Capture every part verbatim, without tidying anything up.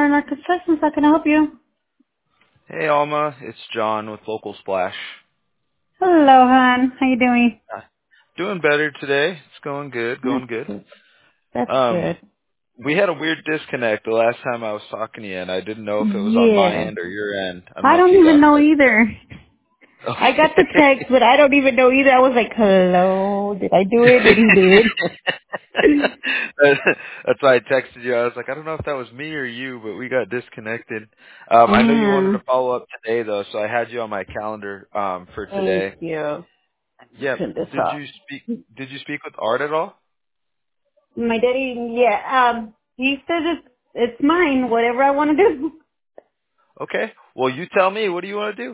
Landmark Construction. How can I help you? Hey Alma, it's John with Local Splash. Hello, hon. How you doing? Uh, Doing better today. It's going good, That's going good. good. That's Um, good. we had a weird disconnect the last time I was talking to you, and I didn't know if it was on my Yeah. end or your end. I don't I know if don't you even got know that. either. I got the text, Okay. but I don't even know either. I was like, hello. Did I do it? Did he do it? That's why I texted you. I was like, I don't know if that was me or you, but we got disconnected. Um, I know you wanted Yeah. to follow up today, though, so I had you on my calendar um, for Thank today. you. Yeah. Print this Did off. you speak? Did you speak with Art at all? My daddy, yeah, um, he says it's, it's mine, whatever I want to do. Okay. Well, you tell me. What do you want to do?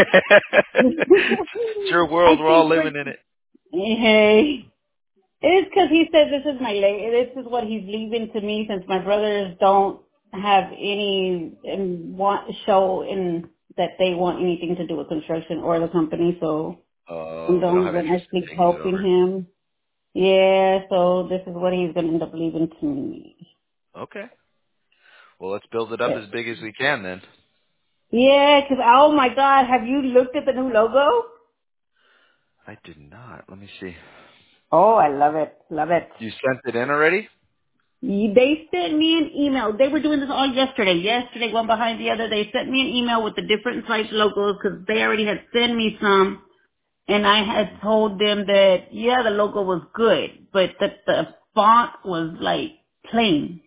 It's your I world. We're all think for, living in it. hey. It's because he says this is my la- this is what he's leaving to me since my brothers don't have any um, want show in that they want anything to do with construction or the company. So I'm Oh, the they don't only have one interest in actually taking it helping over. him. Yeah, so this is what he's gonna end up leaving to me. Okay. Well, let's build it up Yeah, as big as we can then. yeah. Because oh my God, have you looked at the new logo? I did not. Let me see. Oh, I love it, love it. You sent it in already? They sent me an email. They were doing this all yesterday. Yesterday, one behind the other. They sent me an email with the different site logos because they already had sent me some. And I had told them that, yeah, the logo was good, but that the font was like plain.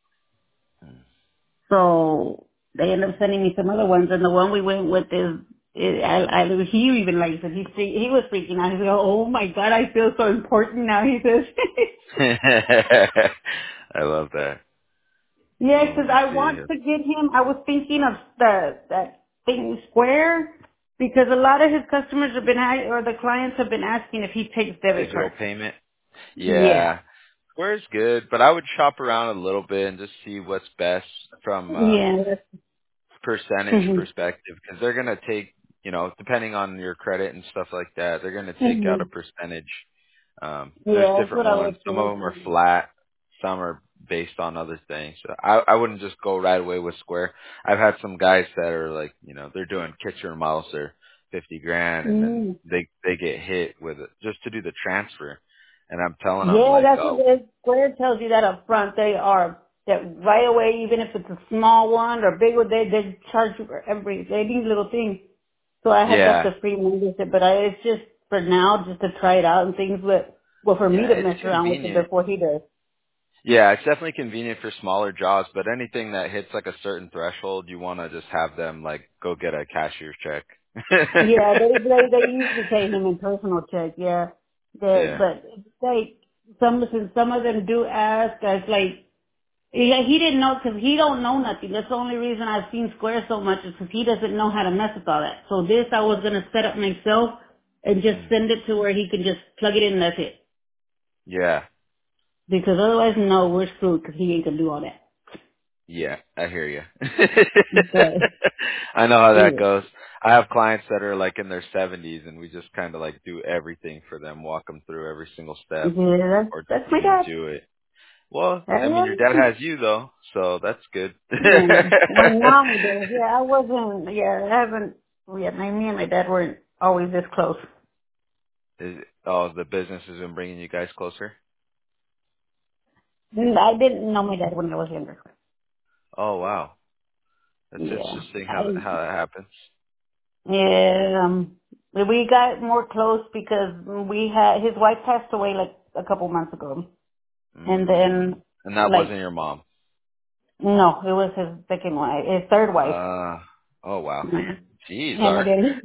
So they ended up sending me some other ones. And the one we went with is, it, I, I, he even likes it. He, freak- he was freaking out. He said, oh my God, I feel so important now. He says, I love that. yeah, Oh, let 'cause me I see want here. to get him. I was thinking of the that thing Square because a lot of his customers have been a- or the clients have been asking if he takes debit Digital cards. payment. Yeah, Yeah. Square's good, but I would shop around a little bit and just see what's best from um yeah, that's, percentage mhm, perspective because they're going to take, you know, depending on your credit and stuff like that, they're going to take out a mhm. percentage. Um, there's Yeah, that's different what I ones. was Some of them are thinking. flat. Some are based on other things. So I, I wouldn't just go right away with Square. I've had some guys that are like, you know, they're doing kitchen remodels. They're fifty grand and then Mm. they, they get hit with it just to do the transfer. And I'm telling them Yeah, like, that's what oh, it is. Square tells you that up front. They are that right away, even if it's a small one or big one, they they charge you for every they these little things. So I had got yeah, the free membership, but I, it's just for now, just to try it out and things. But well, for me yeah, to it's mess around with it convenient. before he does. Yeah, it's definitely convenient for smaller jobs, but anything that hits like a certain threshold, you want to just have them like go get a cashier's check. Yeah, they they they usually pay him in personal check. Yeah, they, Yeah. but they some some of them do ask us like. Yeah, he didn't know because he don't know nothing. That's the only reason I've seen Square so much is because he doesn't know how to mess with all that. So this I was gonna set up myself and just Mm. send it to where he can just plug it in and that's it. Yeah. Because otherwise, no, we're screwed because he ain't gonna do all that. Yeah, I hear you. But I know how that yeah, goes. I have clients that are like in their seventies and we just kind of like do everything for them, walk them through every single step yeah, that's or that's my even dad. do it. Well, I mean, your dad Um, has you though, so that's good. yeah, my mom does. Yeah, I wasn't. Yeah, I haven't. Yeah, my, me and my dad weren't always this close. Is, oh, the business has been bringing you guys closer? I didn't know my dad when I was younger. Oh, wow. That's Yeah, interesting how I how that happens. Yeah, um, we got more close because we had his wife passed away like a couple months ago, and Mm. then And that like wasn't your mom. no, it was his second wife, his third wife. Uh. Oh wow. Yeah, Jeez, and Art. again,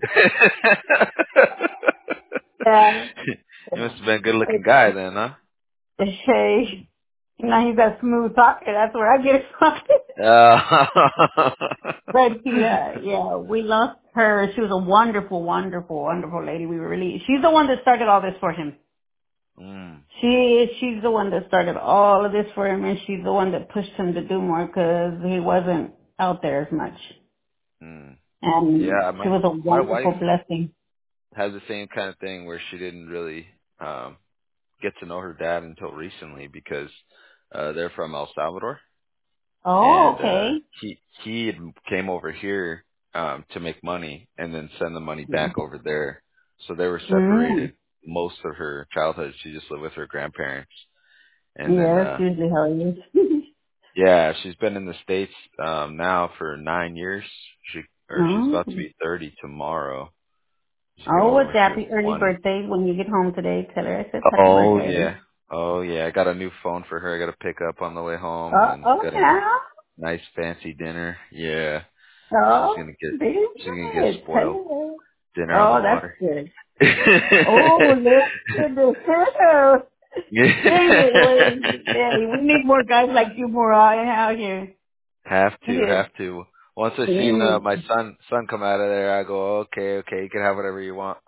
yeah, You must have been a good-looking guy then, huh? hey, now he's got smooth talking. That's where I get it from. Uh, But yeah, yeah, we lost her. She was a wonderful, wonderful, wonderful lady. We were really. She's the one that started all this for him. mm, She she's the one that started all of this for him, and she's the one that pushed him to do more because he wasn't out there as much. mm. And Yeah, she my was a my wife wonderful blessing. has the same kind of thing where she didn't really um get to know her dad until recently because uh they're from El Salvador. Oh, and uh okay. he he had came over here um to make money and then send the money back over there. So they were Mm. separated most of her childhood. She just lived with her grandparents. And then Yeah, that's uh usually how it is. yeah, she's been in the States um now for nine years. She or she's Oh. about to be thirty tomorrow. She came Oh, over what's when she was happy early twenty. birthday when you get home today? Tell her I said happy Oh birthday. yeah. Oh yeah. I got a new phone for her. I got to pick up on the way home, and Oh, then oh got a yeah. nice fancy dinner. Yeah. She's Oh, gonna get very she's gonna get good. Tell spoiled. her. Dinner on the Oh, that's water. good. Oh, look at the hell. Dang it, we, hey, we need more guys like you more out here. have to, Yes. have to. Once I seen uh, Yes. my son son come out of there, I go, okay, okay, you can have whatever you want.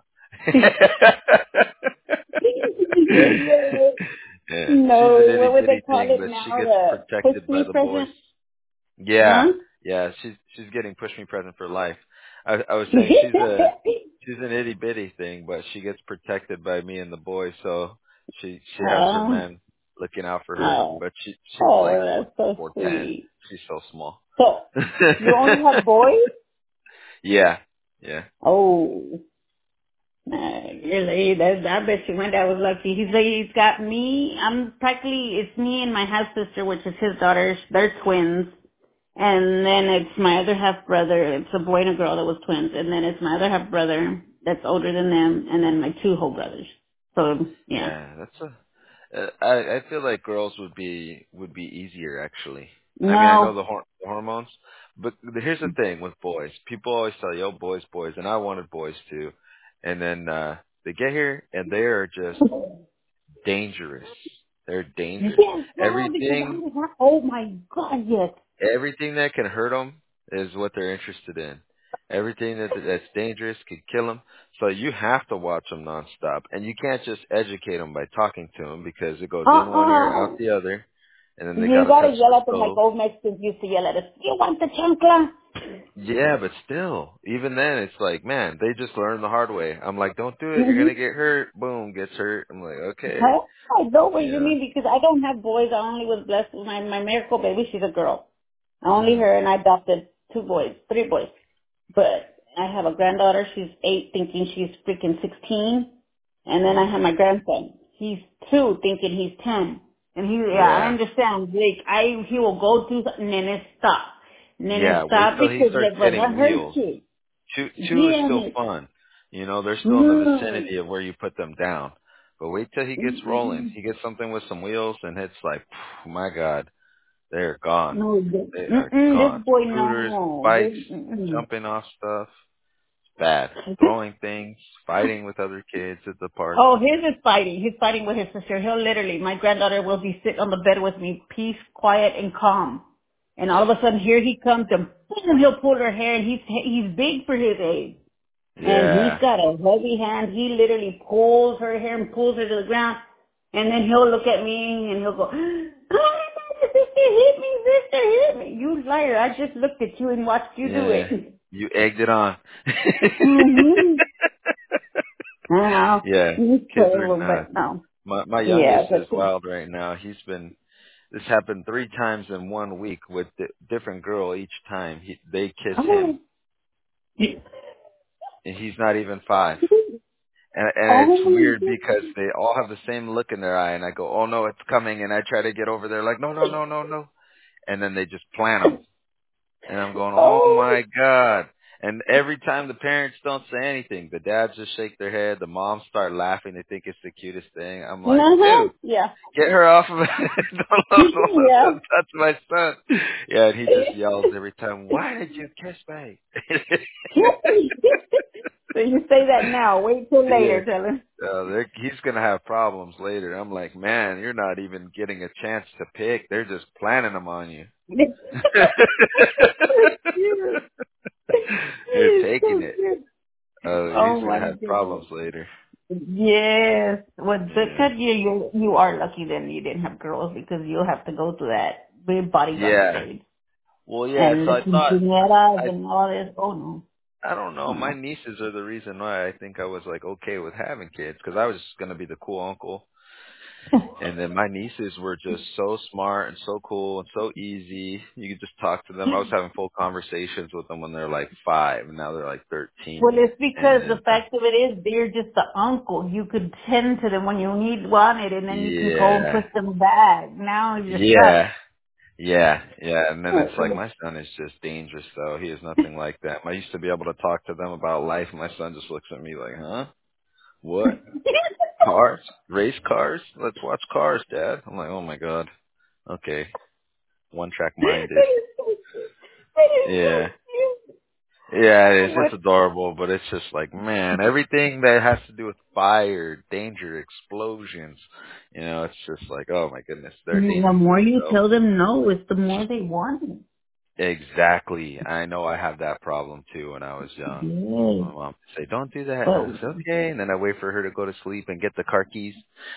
Yes. Yeah, she's No, an itty what would they bitty call thing, it but she now? gets The push protected by me the boys. present? Yeah, Huh? yeah, she's she's getting push me present for life. I I was saying she's a she's an itty bitty thing, but she gets protected by me and the boys, so she she has her Oh, men looking out for her. oh, But she she's oh, like four that's so four ten. sweet. She's so small. So, you only have boys? yeah, yeah, Oh, uh, really? That's, I bet you my dad was lucky. He's like, he's got me. I'm practically, it's me and my half sister, which is his daughter. They're twins. And then it's my other half brother. It's a boy and a girl that was twins. And then it's my other half brother that's older than them. And then my two whole brothers. So, yeah. yeah. That's a. Uh, I I feel like girls would be would be easier actually. I mean, I know No. the, hor- the hormones, but here's the thing with boys. People always tell you, "Oh, boys, boys," and I wanted boys too. And then uh they get here and they are just dangerous. They're dangerous. Yes, no, because I Everything was like, oh my god, yes. everything that can hurt them is what they're interested in. Everything that that's dangerous could kill them. So you have to watch them nonstop, and you can't just educate them by talking to them because it goes in one ear out Uh-uh. the other, and then they You got to gotta touch the yell at them like stove. old Mexicans used to yell at us. You want the chancla? Yeah, but still, even then, it's like, man, they just learned the hard way. I'm like, don't do it. You're Mm-hmm. gonna get hurt. Boom, gets hurt. I'm like, okay, Huh? I know what you yeah. mean because I don't have boys. I only was blessed with my, my miracle baby. She's a girl. Only Mhm. her, and I adopted two boys, three boys. But I have a granddaughter. She's eight, thinking she's freaking sixteen. And then I Mhm. have my grandson. He's two, thinking he's ten. And he, yeah, I Yeah. understand. Like, I, he will go do something and then stop. And then Yeah. Wait stop till he because, starts like, well, that getting hurts wheels. you. Two two is still Yeah. fun. You know, they're still in the No. vicinity of where you put them down. But wait till he gets rolling. He gets something with some wheels and it's like, my God, they're gone. No, this, They are mm-mm, gone. this boy, Scooters, no. bikes, This, mm-mm. jumping off stuff. Bad. Throwing things, fighting with other kids at the park. Oh, his is fighting. He's fighting with his sister. He'll literally, my granddaughter will be sitting on the bed with me, peace, quiet, and calm. And all of a sudden, here he comes, and boom, he'll pull her hair, and he's he's big for his age. And he's Yeah. got a heavy hand. He literally pulls her hair and pulls her to the ground. And then he'll look at me, and he'll go, oh, sister, hit me, sister, hit me. You liar. I just looked at you and watched you do Yeah. it. You egged it on. Mm-hmm. I know. Yeah. He's Kids are terrible, nuts. but no. My my Yeah, youngest is but wild right now. He's been this happened three times in one week with di- different girl each time. He they kiss him, oh, and he's not even five. And and it's oh, weird because they all have the same look in their eye, and I go, "Oh no, it's coming!" And I try to get over there, like, "No, no, no, no, no!" And then they just plant them, and I'm going, "Oh oh, my god!" And every time the parents don't say anything, the dads just shake their head. The moms start laughing. They think it's the cutest thing. I'm like, uh-huh. dude, Yeah. get her off of it. don't, don't, Yeah. don't touch my son. Yeah, and he just yells every time, why did you kiss me? So you say that now. Wait till Yeah. later, tell him. Uh, they're- he's going to have problems later. I'm like, man, you're not even getting a chance to pick. They're just planning them on you. So cute. They're It's taking so it. cute. Uh, Oh he's going to my have goodness. problems later. Yes. Well, the Yeah. cut you, you you are lucky then you didn't have girls because you'll have to go through that big bodyguard Yeah. stage. Well, yeah, And so the I thought, quinceañeras I and all this. Oh no. I don't know. My No. nieces are the reason why I think I was like okay with having kids because I was just gonna be the cool uncle. And then my nieces were just so smart and so cool and so easy. You could just talk to them. I was having full conversations with them when they're like five, and now they're like Well, thirteen. it's because the And uh, fact of it is they're just the uncle. You could tend to them when you need wanted, and then you can go and yeah, push them back. Now you're stuck. yeah, yeah, yeah. And then it's like my son is just dangerous, though. He is nothing like that. I used to be able to talk to them about life, and my son just looks at me like, "Huh? What? Cars? Race cars? Let's watch Cars, Dad." I'm like, "Oh my god. Okay, one track minded." That is so cute. That is Yeah. so cute. Yeah, it is. What? It's adorable, but it's just like, man, everything that has to do with fire, danger, explosions, you know, it's just like, oh my goodness, they're The dangerous more in you themselves. tell them no, it's the more they want it. Exactly. I know I had that problem too when I was young. Yes. My mom would say, don't do that. And I But would say, okay. And then I wait for her to go to sleep and get the car keys.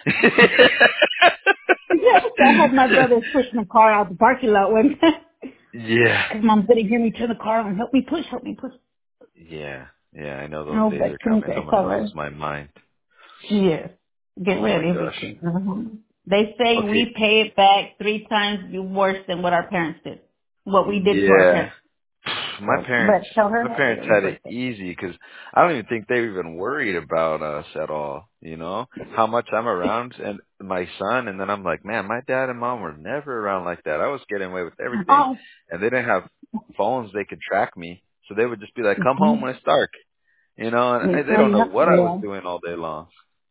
yes, I had my brothers push my car out the parking lot one time. yeah. Because mom didn't hear me turn the car on. Help me push, help me push. Yeah. Yeah. I know those No, days but are coming. okay, I'm going to lose cover. my mind. Yes. Get Oh rid my of gosh. everything. Mhm. They say Okay. we pay it back three times worse than what our parents did. What we did to our Yeah. parents. My So, parents, but tell her my happy parents had it birthday. easy because I don't even think they were even worried about us at all. You know how much I'm around and my son, and then I'm like, man, my dad and mom were never around like that. I was getting away with everything, Oh. and they didn't have phones they could track me, so they would just be like, come home Mhm. when it's dark. You know, and It's they not don't know enough. what I was Yeah. doing all day long.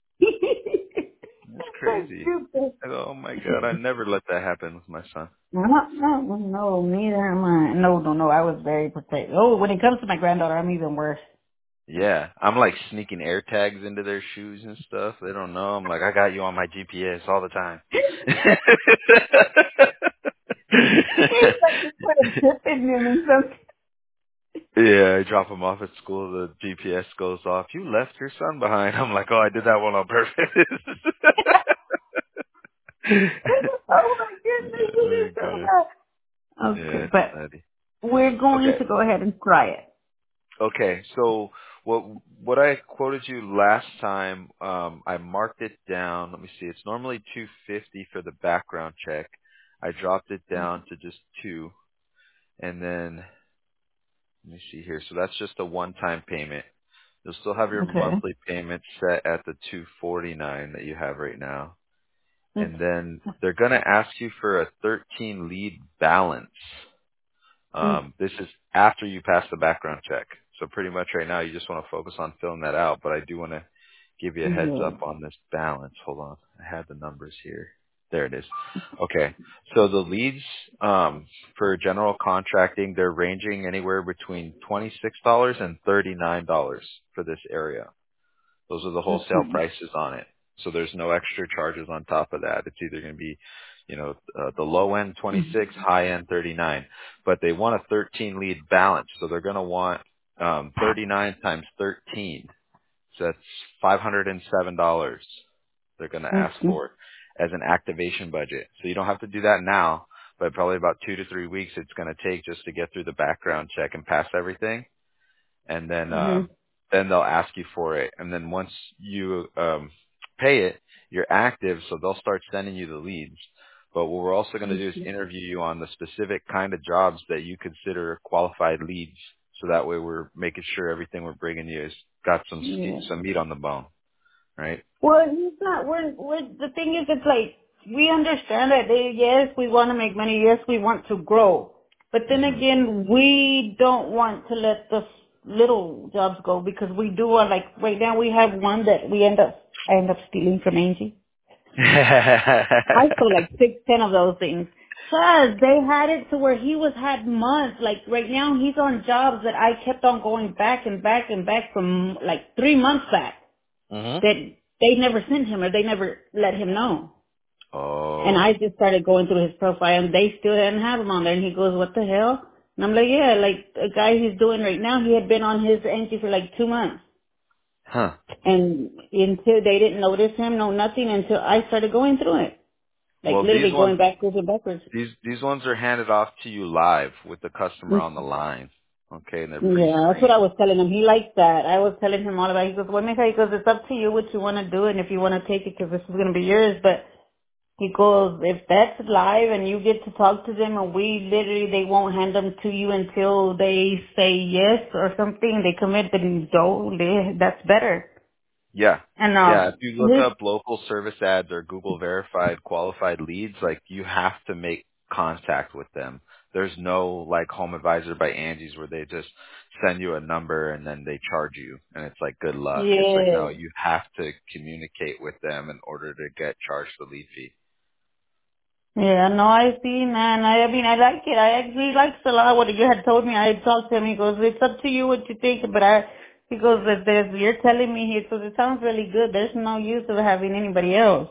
It's So crazy. stupid. I go, oh my god, I never let that happen with my son. No, no, no, neither am I. No, no, no. I was very protective. Oh, when it comes to my granddaughter, I'm even worse. Yeah, I'm like sneaking air tags into their shoes and stuff. They don't know. I'm like, I got you on my G P S all the time. It's like you put a chip in them and something. yeah, I drop them off at school. The G P S goes off. You left your son behind. I'm like, oh, I did that one on purpose. Oh my goodness, it oh is so god. bad. Yeah, Okay, it's but nutty. we're going Okay. to go ahead and try it. Okay, so what what I quoted you last time, um, I marked it down. Let me see. It's normally two fifty for the background check. I dropped it down to just two, and then let me see here. So that's just a one-time payment. You'll still have your Okay. monthly payment set at the two forty-nine that you have right now, and Okay. then they're gonna ask you for a thirteen lead balance. Um, this is after you pass the background check. So pretty much right now you just want to focus on filling that out, but I do want to give you a heads Yeah. up on this balance. Hold on. I had the numbers here. There it is. Okay. So the leads um, for general contracting, they're ranging anywhere between twenty-six dollars and thirty-nine dollars for this area. Those are the wholesale Okay. prices on it. So there's no extra charges on top of that. It's either going to be, you know, uh, the low end twenty-six, high end thirty-nine. But they want a thirteen lead balance. So they're going to want um, thirty-nine times thirteen. So that's five hundred seven dollars they're going to ask Okay. for as an activation budget. So you don't have to do that now, but probably about two to three weeks it's going to take just to get through the background check and pass everything, and then uh Mhm. then they'll ask you for it, and then once you um pay it, you're active, so they'll start sending you the leads. But what we're also going to do is interview you on the specific kind of jobs that you consider qualified leads, so that way we're making sure everything we're bringing you has got some st- Yeah. some meat on the bone, right? Well, he's not. We're. We're. The thing is, it's like we understand that. They, yes, we want to make money. Yes, we want to grow. But then Mhm. again, we don't want to let the little jobs go because we do. Want, like right now, we have one that we end up. I end up stealing from Angie. I stole like six, ten of those things. Cause they had it to where he was had months. Like right now, he's on jobs that I kept on going back and back and back from like three months back mhm. that they never sent him or they never let him know. And Oh. I just started going through his profile and they still didn't have him on there. And he goes, what the hell? And I'm like, yeah, like a guy he's doing right now, he had been on his entry for like two months. Huh. And until they didn't notice him, no nothing until I started going through it. Like Well, these literally ones going backwards and backwards. These these ones are handed off to you live with the customer on the Mm. line. Okay, and they're Yeah, that's what pre-screened. I was telling him. He likes that. I was telling him all about it. He goes, well, Mika, he goes, it's up to you what you want to do and if you want to take it because this is going to be yours. But He goes, if that's live and you get to talk to them and we literally, they won't hand them to you until they say yes or something, they commit, then don't, they, that's better. Yeah. And, Yeah. um, If you look this, up local service ads or Google verified qualified leads, like you have to make contact with them. There's no like Home Advisor by Angie's where they just send you a number and then they charge you and it's like good luck. It's like no, yeah, you have to communicate with them in order to get charged the lead fee. yeah, no, I see, man. I, I mean, I like it. I actually likes a lot what you had told me. I had talked to him. He goes, it's up to you what you think, but I, he goes, if there's, you're telling me, he says, it sounds really good. There's no use of having anybody else.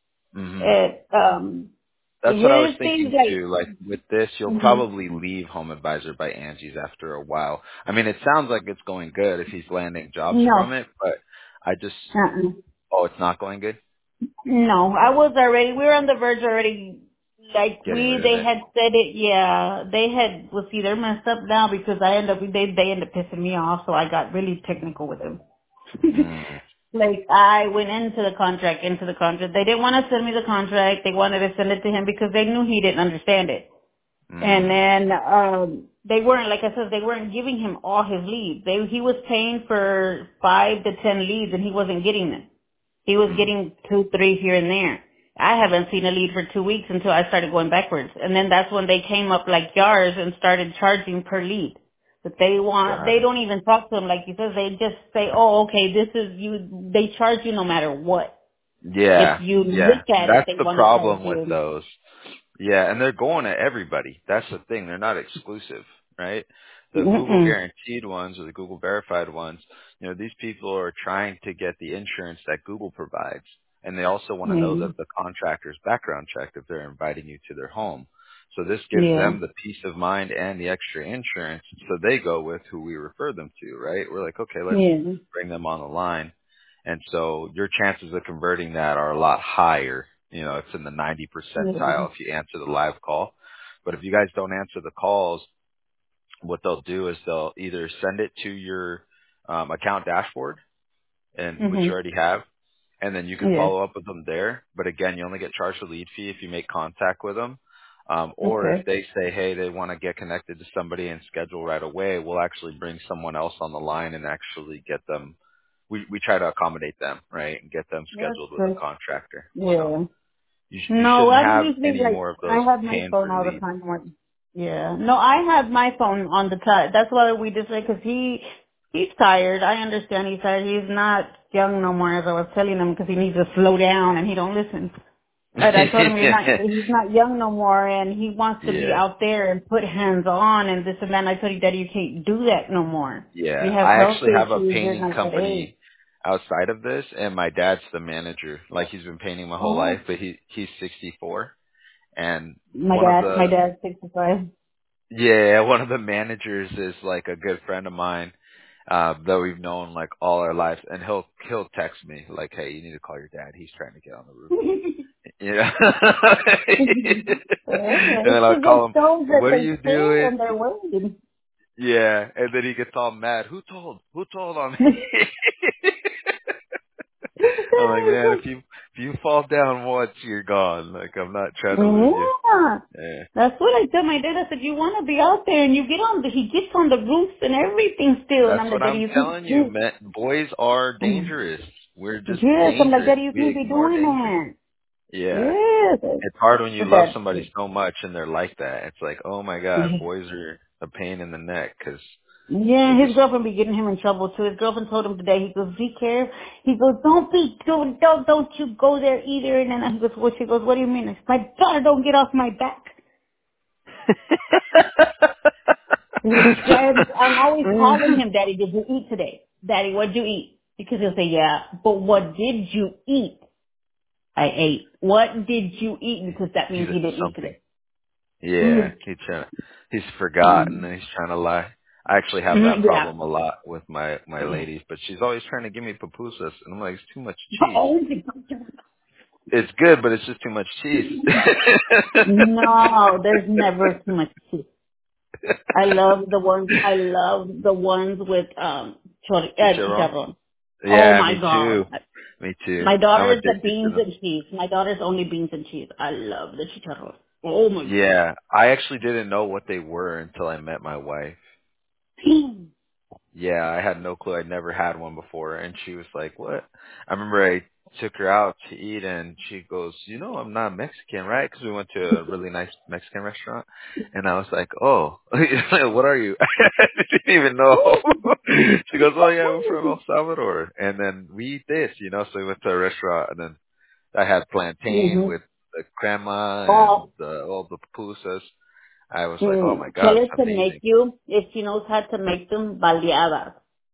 Mhm. It, um, That's what I was his things thinking like, too. Like with this, you'll hmm probably leave Home Advisor by Angie's after a while. I mean, it sounds like it's going good if he's landing jobs from no, it, but I just, uh-uh. oh, it's not going good? No, I was already, we were on the verge already, like Getting we, rid of they it. had said it, yeah, they had, well see, they're messed up now because I end up, they, they end up pissing me off, so I got really technical with them. Mm, Like I went into the contract, into the contract. They didn't want to send me the contract. They wanted to send it to him because they knew he didn't understand it. And mm, then um they weren't, like I said, they weren't giving him all his leads. They he was paying for five to ten leads and he wasn't getting them. He was mm. getting two, three here and there. I haven't seen a lead for two weeks until I started going backwards. And then that's when they came up like yours and started charging per lead. But they want, Got they it. don't even talk to them like you said. They just say, oh, okay, this is you, they charge you no matter what. If Yeah, you yeah. look at it, That's they the want to charge problem with you. those. Yeah, and they're going to everybody. That's the thing. They're not exclusive, right? The Google Mm-mm. guaranteed ones or the Google verified ones, you know, these people are trying to get the insurance that Google provides. And they also want to know Mm. that the contractor's background checked if they're inviting you to their home. So this gives Yeah. them the peace of mind and the extra insurance. So they go with who we refer them to, right? We're like, okay, let's Yeah. bring them on the line. And so your chances of converting that are a lot higher. You know, it's in the ninety Yeah. percentile if you answer the live call. But if you guys don't answer the calls, what they'll do is they'll either send it to your um, account dashboard, and which you Mhm. already have, and then you can Yeah. follow up with them there. But again, you only get charged a lead fee if you make contact with them. Um, or if Okay. they say, hey, they want to get connected to somebody and schedule right away, we'll actually bring someone else on the line and actually get them. We we try to accommodate them, right, and get them That's scheduled with a good. contractor. So Yeah. you sh- you No, shouldn't I'm have usually any like more of those I have my paying phone for all the leads. time. When, yeah. No, I have my phone on the time. That's why we just like because he he's tired. I understand he's tired. He's not young no more, as I was telling him, because he needs to slow down and he don't listen. But I told him he's not he's not young no more, and he wants to be Yeah. out there and put hands on and this and that. And I told him, Daddy, you can't do that no more. You Yeah, have I health actually have a issues. You're painting not that age. company outside of this, and my dad's the manager. Like he's been painting my whole life, Oh, but he he's sixty-four, and my one of dad, my the dad's sixty-five. yeah, one of the managers is like a good friend of mine uh that we've known like all our lives, and he'll he'll text me like, hey, you need to call your dad. He's trying to get on the roof. You know, and then It's I'll because call it him. shows that What are they you care doing? and they're waiting. Yeah, and then he gets all mad. Who told? Who told on me? I'm like, man, if you if you fall down once, you're gone. Like, I'm not trying to lose you. Yeah. Yeah, That's what I tell my dad. I said, you want to be out there and you get on the, he gets on the roofs and everything still. And that's I'm like, what Daddy, I'm you telling can't you, do man. Boys are dangerous. We're just Yes, I'm like, dangerous. Daddy, you We can't be ignore doing danger. that. Yeah, Yes. it's hard when you But love that's, somebody so much and they're like that. It's like, oh my god, boys are a pain in the neck because they yeah, just his girlfriend be getting him in trouble too. His girlfriend told him today, he goes, be careful. He goes, don't be, don't, don't, don't you go there either. And then he goes, what? She goes, what do you mean? It's my daughter, don't get off my back. He's trying, I'm always calling him, Daddy, did you eat today? Daddy, what'd you eat? Because he'll say, yeah, but what did you eat? I ate. What did you eat? Because that he's means he didn't eat something. today. Yeah, Mm. he's trying to, he's forgotten Mm. and he's trying to lie. I actually have that Mm, yeah. problem a lot with my, my ladies, but she's always trying to give me pupusas and I'm like, it's too much cheese. Oh, It's good, but it's just too much cheese. no, there's never too much cheese. I love the ones, I love the ones with, um, chori- uh, Chicharron? chicharrón. Oh Yeah, my me too. God. Me too. My I'm daughter's the addicted to beans them. and cheese. My daughter's only beans and cheese. I love the chicharros. Oh my Yeah, I actually didn't know what they were until I met my wife. god. Yeah, I had no clue. I'd never had one before, and she was like, "What?" I remember I took her out to eat, and she goes, "You know, I'm not Mexican, right?" Because we went to a really nice Mexican restaurant, and I was like, "Oh, what are you?" I didn't even know. She goes, "Oh yeah, I'm from El Salvador," and then we eat this, you know. So we went to a restaurant, and then I had plantain Mm-hmm. with the crema and Oh, the, all the pupusas. I was like, "Oh mm, my tell god, her it's to make amazing." you, if she knows how to make them, baleadas.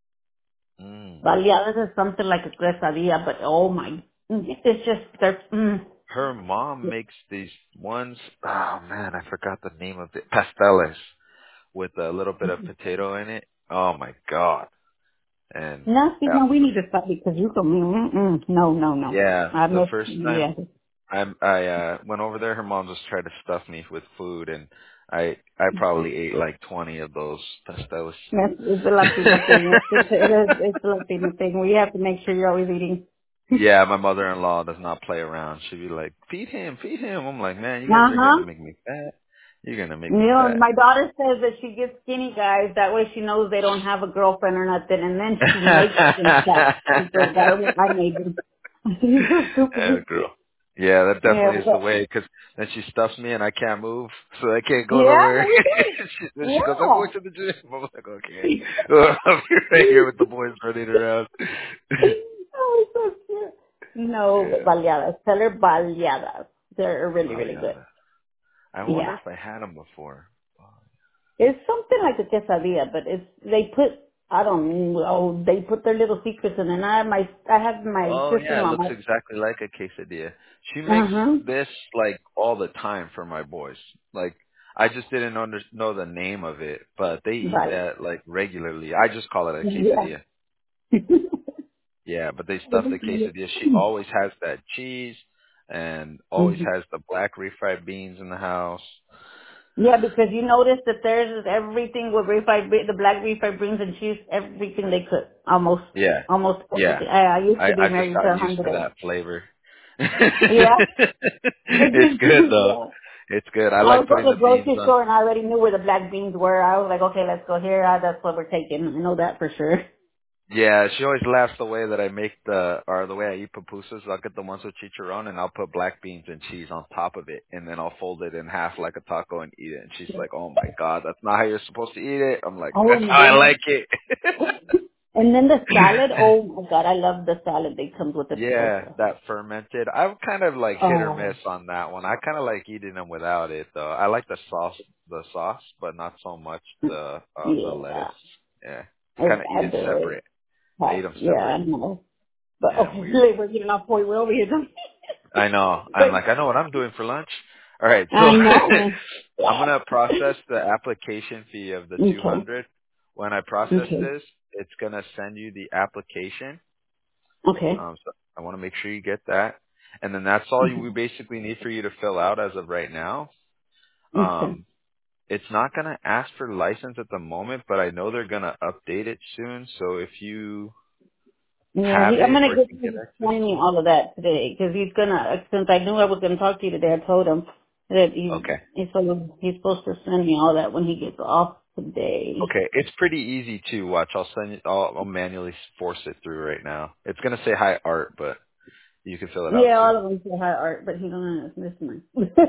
Mm. Baleadas is something like a quesadilla, but oh my, it's just, they're, mm. Her mom makes these ones. Oh man, I forgot the name of it. Pasteles with a little bit of potato in it. Oh my god! And No, see, uh, no, we need to stop because you told me, mm-mm, no, no, no. yeah, I the miss, first time yeah. I I uh went over there, her mom just tried to stuff me with food, and I I probably ate like twenty of those pasteles. It's, it's a Latino thing. It's, it's, it is, it's a Latino thing. We have to make sure you're always eating. Yeah, my mother-in-law does not play around. She'd be like, "Feed him, feed him." I'm like, "Man, you guys are Uh-huh. gonna make me fat. You're gonna make You me know, fat." my daughter says that she gets skinny guys. That way she knows they don't have a girlfriend or nothing. And then she makes them fat. She says, I, I made them. You're so Yeah, stupid. girl. Yeah, that Yeah, definitely is the but, way. Cause then she stuffs me and I can't move, so I can't go yeah, nowhere. me too. she, then she goes, "I'm going Yeah. to the gym." I'm like, "Okay." I'm right here with the boys running around. Oh, so cute. No, Yeah, baleadas. Tell her baleadas. They're really, really good. Baleada. I wonder Yeah. if I had them before. It's something like a quesadilla, but it's, they put, I don't know, they put their little secrets in it. And I have my, I have my Oh yeah, it sister-in-law. looks My, exactly like a quesadilla. She makes uh-huh. this like all the time for my boys. Like I just didn't under, know the name of it, but they eat Right. that like regularly. I just call it a Yeah. quesadilla. Yeah, but they stuff the quesadilla. She always has that cheese and always Mhm. has the black refried beans in the house. Yeah, because you notice that there's is everything with refried, be- the black refried beans and cheese, everything they cook. Almost, Yeah, almost yeah. everything. I, I used I to be I just married to got a used hundred to eggs. that flavor. Yeah. It's good though. Yeah. It's good. I I like would go putting to the the beans grocery on. store and I already knew where the black beans were. I was like, okay, let's go here. Ah, that's what we're taking. I know that for sure. Yeah, she always laughs the way that I make the, or the way I eat pupusas. I'll get the ones with chicharron and I'll put black beans and cheese on top of it, and then I'll fold it in half like a taco and eat it. And she's like, "Oh my god, that's not how you're supposed to eat it." I'm like, Oh, "That's and how I then, like it." and then the salad. Oh my god, I love the salad that comes with it Yeah, also. that fermented. I'm kind of like hit or Oh, miss on that one. I kind of like eating them without it though. I like the sauce, the sauce, but not so much the uh, the lettuce. yeah. Yeah, It's, kind of eat I it do it. separate. I eat them Yeah, I separate. know. But Yeah, I'm okay, weird. we're getting off point. We're over here. I know. I'm But like, I know what I'm doing for lunch. All right, so I know. I'm gonna process the application fee of the two Okay. hundred. When I process Okay. this, it's gonna send you the application. Okay. Um, so I want to make sure you get that, and then that's all you, we basically need for you to fill out as of right now. Okay. Um, it's not gonna ask for license at the moment, but I know they're gonna update it soon. So if you Yeah, have he, I'm it gonna or get can him get to access explain to me it, all of that today because he's gonna. Since I knew I was gonna talk to you today, I told him that he okay. he's supposed he's supposed to send me all that when he gets off today. Okay, it's pretty easy to watch. I'll send you. I'll, I'll manually force it through right now. It's gonna say hi art, but you can fill it out Yeah, too. all of them say hi art, but he don't listen.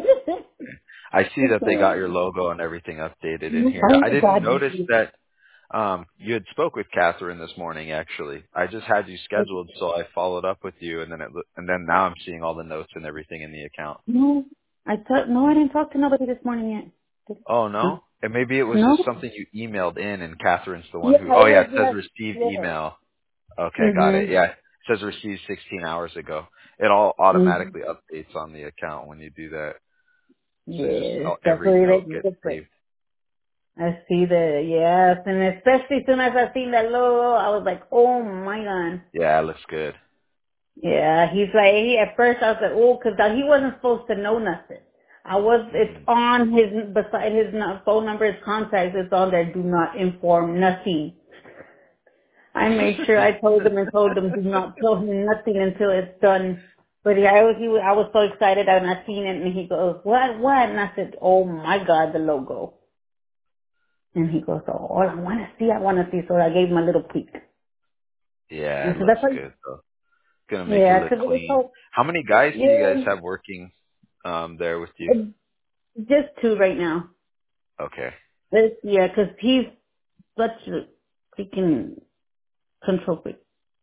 I see that they got So, your logo and everything updated in here. I oh didn't God, notice that um you had spoke with Catherine this morning. Actually, I just had you scheduled, so I followed up with you, and then it lo- and then now I'm seeing all the notes and everything in the account. no, I thought no, I didn't talk to nobody this morning yet. Oh Huh? no, and maybe it was No. just something you emailed in, and Catherine's the one Yeah, who. Oh yeah, it it is. says Yes. received Yes. email. Okay, got it. Mhm. Yeah. It says received sixteen hours ago. It all Mhm. automatically updates on the account when you do that. So it's just Yes, oh, that's every what note they gets did. saved. I see the yes, and especially as soon as I seen that logo, I was like, oh my god. Yeah, it looks good. Yeah, he's like, he, at first I was like, oh, cause he wasn't supposed to know nothing. I was, it's hmm on his, beside his n- phone number, his contacts, it's on there, do not inform nothing. I made sure I told them and told them do not tell him nothing until it's done. But yeah, I was he was, I was so excited and I seen it and he goes, what, what? And I said, oh my God, the logo. And he goes, oh, I want to see, I want to see. So I gave him a little peek. Yeah, And it so looks that's like, good though. Gonna make it yeah, look because it was clean. so, How many guys do you guys yeah, have working um there with you? it's just two right now. Okay. It's, yeah, because he's such a freaking control freak.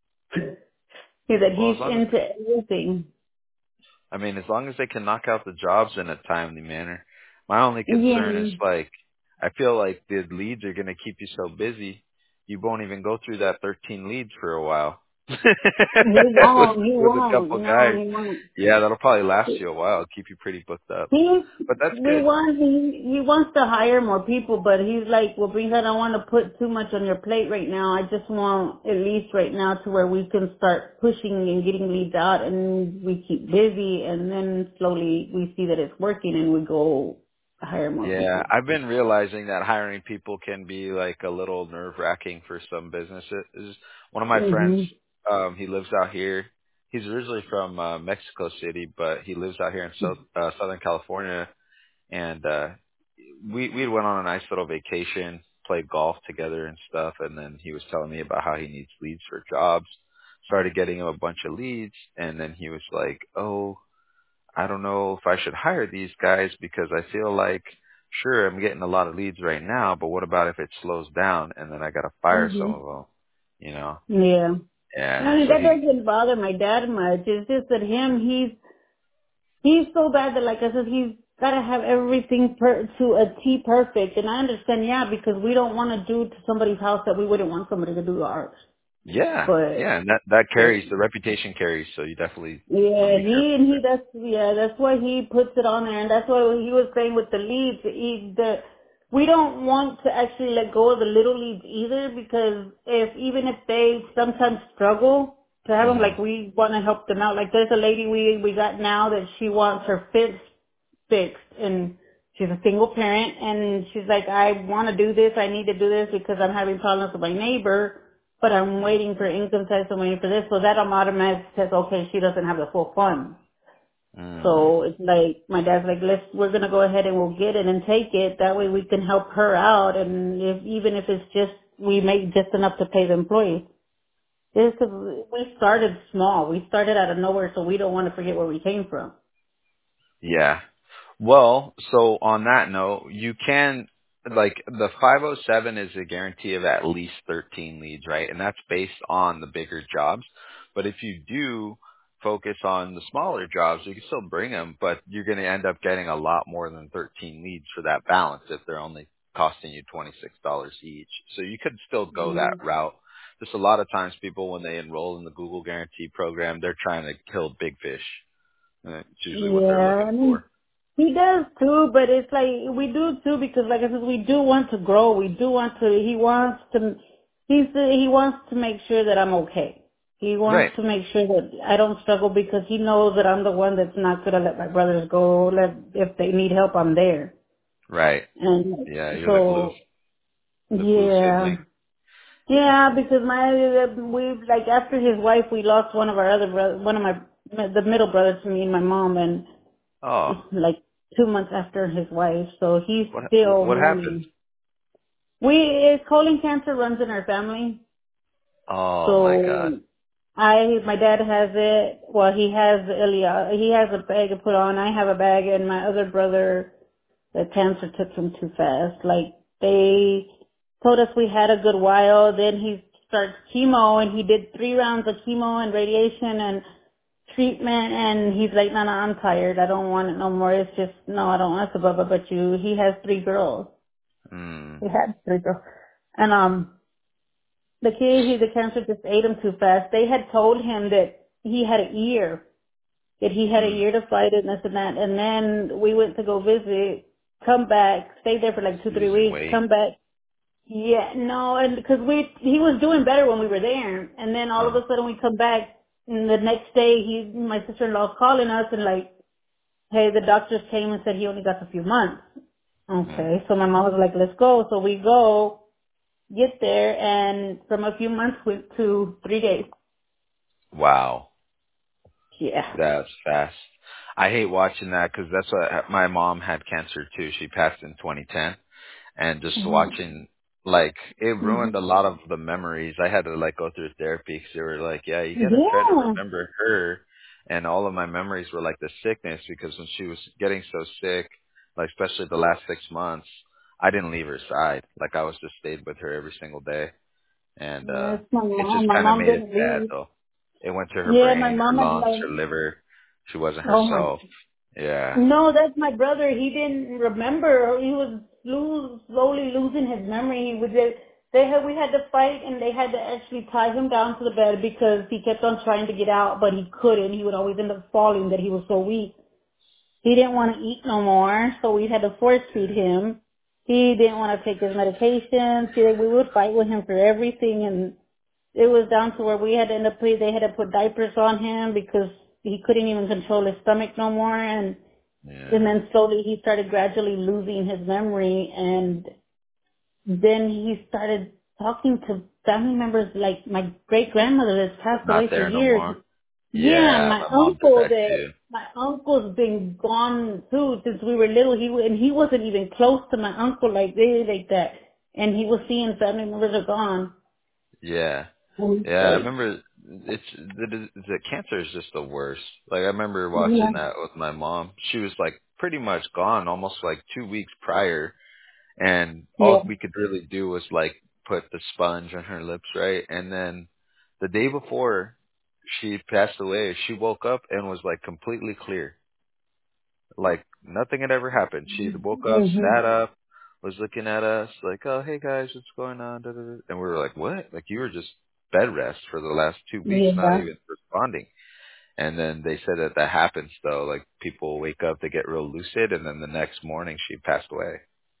He said Well, he's as long as into everything. I mean, as long as they can knock out the jobs in a timely manner. My only concern is Yeah. like, I feel like the leads are going to keep you so busy, you won't even go through that thirteen leads for a while. He with, won't. He with a won't. couple No, guys. he won't. Yeah, that'll probably last you a while, keep you pretty booked up. He But that's we good. want he he wants to hire more people, but he's like, well, Brisa, I don't want to put too much on your plate right now. I just want at least right now to where we can start pushing and getting leads out, and we keep busy, and then slowly we see that it's working, and we go hire more Yeah, people. I've been realizing that hiring people can be like a little nerve wracking for some businesses. One of my friends, Mhm. um, he lives out here. He's originally from uh, Mexico City, but he lives out here in South, uh, Southern California. And uh, we we went on a nice little vacation, played golf together and stuff. And then he was telling me about how he needs leads for jobs. Started getting him a bunch of leads, and then he was like, "Oh, I don't know if I should hire these guys because I feel like, sure, I'm getting a lot of leads right now, but what about if it slows down and then I got to fire some Mhm. of them, you know?" Yeah. Yeah. I mean, So that he, doesn't bother my dad much. It's just that him, he's he's so bad that, like I said, he's got to have everything per, to a T perfect. And I understand, yeah, because we don't want to do to somebody's house that we wouldn't want somebody to do to ours. yeah, But yeah, and that that yeah, carries the reputation carries. So you definitely want to yeah, be he careful and he there. that's yeah, that's why he puts it on there, and that's why he was saying with the leads, he, the we don't want to actually let go of the little leads either, because if even if they sometimes struggle to have them, Mhm. like we want to help them out. Like there's a lady we we got now that she wants her fence fixed, and she's a single parent, and she's like, I want to do this, I need to do this because I'm having problems with my neighbor, but I'm waiting for income tax, I'm waiting for this, so that automatically says, okay, she doesn't have the full funds. Mm. So it's like, my dad's like, let's, we're going to go ahead and we'll get it and take it, that way we can help her out, and if, even if it's just, we make just enough to pay the employees. It's 'cause we started small, we started out of nowhere, so we don't want to forget where we came from. Yeah. Well, so on that note, you can, like, the five oh seven is a guarantee of at least thirteen leads, right? And that's based on the bigger jobs. But if you do focus on the smaller jobs, you can still bring them, but you're going to end up getting a lot more than thirteen leads for that balance if they're only costing you twenty-six dollars each. So you could still go that Mm-hmm. route. Just a lot of times people, when they enroll in the Google Guarantee program, they're trying to kill big fish. Uh, It's usually what they're Yeah, looking I mean, for. he does too, but it's like we do too because, like I said, we do want to grow. We do want to. He wants to. He's he wants to make sure that I'm okay. He wants Right. to make sure that I don't struggle because he knows that I'm the one that's not gonna let my brothers go. Let if they need help, I'm there. Right. And Yeah, you're the glue, so, the glue yeah, sibling. yeah, because my we like after his wife, we lost one of our other brothers, one of my the middle brother to me and my mom, and Oh, like two months after his wife, so he's what still what happened? mourning. We it's colon cancer runs in our family, Oh my God. so I my dad has it. Well, he has the ilia. He has a bag to put on. I have a bag, and my other brother, the cancer took him too fast. Like they told us we had a good while. Then he starts chemo, and he did three rounds of chemo and radiation and treatment, and he's like, no, no, I'm tired. I don't want it no more. It's just, no, I don't want to, Bubba, but you, he has three girls. Hmm. He had three girls. And, um, the kid, he, the cancer just ate him too fast. They had told him that he had a year, that he had a Hmm. year to fight it and this and that. And then we went to go visit, come back, stayed there for like two, three Losing weeks, weight. come back. Yeah, no, and because we, he was doing better when we were there. And then all of Uh. a sudden we come back, and the next day he, my sister-in-law's calling us and like, hey, the doctors came and said he only got a few months. Hmm. Okay, so my mom was like, let's go. So we go. get there, and from a few months went to three days. Wow. Yeah. That's fast. I hate watching that because that's what my mom had cancer too. She passed in twenty ten, and just Mhm. watching like it ruined Mhm. a lot of the memories. I had to like go through therapy because they were like, yeah, you gotta try to Yeah. remember her, and all of my memories were like the sickness because when she was getting so sick, like especially the last six months, I didn't leave her side. Like I was just stayed with her every single day, and uh That's my it mom. just My kind of mom made it didn't bad leave. though. It went to her Yeah, my brain, her mom had lungs, like, her liver. She wasn't oh my. herself. Yeah. No, that's my brother. He didn't remember. He was lose, slowly losing his memory. He would. They, they had we had to fight, and they had to actually tie him down to the bed because he kept on trying to get out, but he couldn't. He would always end up falling. That he was so weak. He didn't want to eat no more, so we had to force feed him. He didn't want to take his medications. See, we would fight with him for everything, and it was down to where we had to end up. They had to put diapers on him because he couldn't even control his stomach no more, and and Yeah. then slowly he started gradually losing his memory, and then he started talking to family members like my great grandmother that's passed Not away for there no years. more. Yeah, Yeah, my my mom did uncle that that too. my uncle's been gone too since we were little. He wa- and he wasn't even close to my uncle like they like that. And he was seeing family members are gone. Yeah. And Yeah, I like, remember it's the the cancer is just the worst. Like I remember yeah, watching that with my mom. She was like pretty much gone almost like two weeks prior, and yeah. all we could really do was like put the sponge on her lips, right? And then the day before she passed away, she woke up and was like completely clear. Like nothing had ever happened. She woke up, Mhm. sat up, was looking at us like, "Oh, hey guys, what's going on?" Da, da, da. And we were like, "What? Like you were just bed rest for the last two weeks, not Yeah. even responding." And then they said that that happens though. Like people wake up, they get real lucid, and then the next morning she passed away.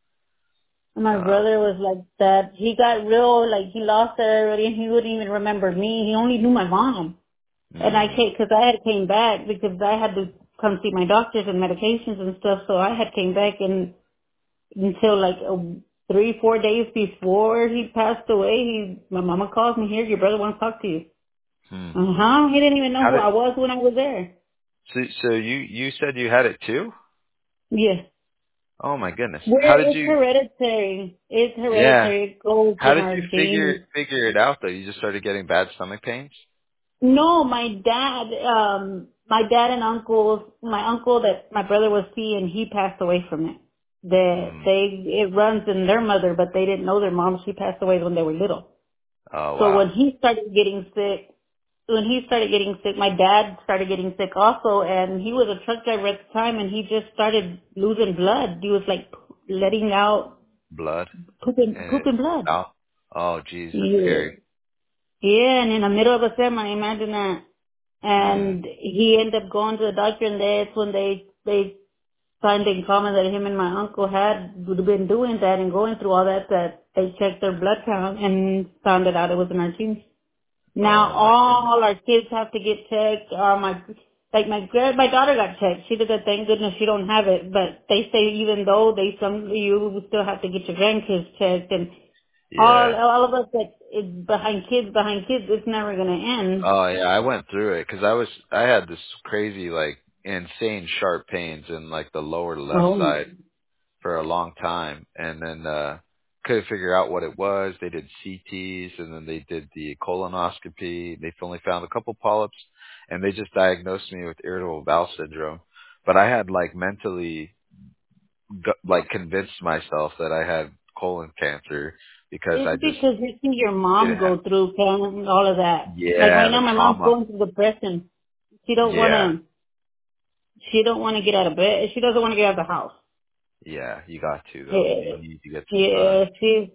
My Um, brother was like that. He got real, like he lost everybody and he wouldn't even remember me. He only knew my mom. And I mm, came, cause I had came back because I had to come see my doctors and medications and stuff. So I had came back and until like uh, three, four days before he passed away, he, my mama calls me, here, your brother wants to talk to you. hmm. Uh-huh. He didn't even know How who did? I was when I was there. So, so you you said you had it too? Yes. Oh my goodness. How Where did it's you? hereditary. It's Yeah. hereditary. It goes How in did our you figure genes. figure it out though? You just started getting bad stomach pains. No, my dad, um, my dad and uncles, my uncle that my brother was seeing, he passed away from it. The, Hmm. they, it runs in their mother, but they didn't know their mom. She passed away when they were little. Oh So when wow. he started getting sick, when he started getting sick, my dad started getting sick also, and he was a truck driver at the time, and he just started losing blood. He was like letting out Blood. pooping, And it, pooping blood. oh, oh, geez, that's Yeah. scary. Yeah, and in the middle of a semi, imagine that. Yeah. And he ended up going to the doctor, and that's when they they signed in common that him and my uncle had been doing that and going through all that. That they checked their blood count and found it out it was in our genes. Now Oh my goodness. all our kids have to get checked. Or my like my gra- my daughter got checked. She did that. Thank goodness she don't have it. But they say even though they some you still have to get your grandkids checked and all Yeah. all of us that is behind kids behind kids. It's never gonna end. Oh yeah, I went through it because I was I had this crazy like insane sharp pains in like the lower left Oh. side for a long time, and then uh couldn't figure out what it was. They did C Ts and then they did the colonoscopy. They only found a couple polyps, and they just diagnosed me with irritable bowel syndrome. But I had like mentally gu- like convinced myself that I had colon cancer because It's I just because you see your didn't mom have. go through Karen, all of that. Like Yeah, right the now, my mom's trauma. going through depression. She don't Yeah, wanna. She don't wanna get out of bed. She doesn't wanna get out of the house. yeah. You got to though. You Yeah, need to get some sun. yeah. She,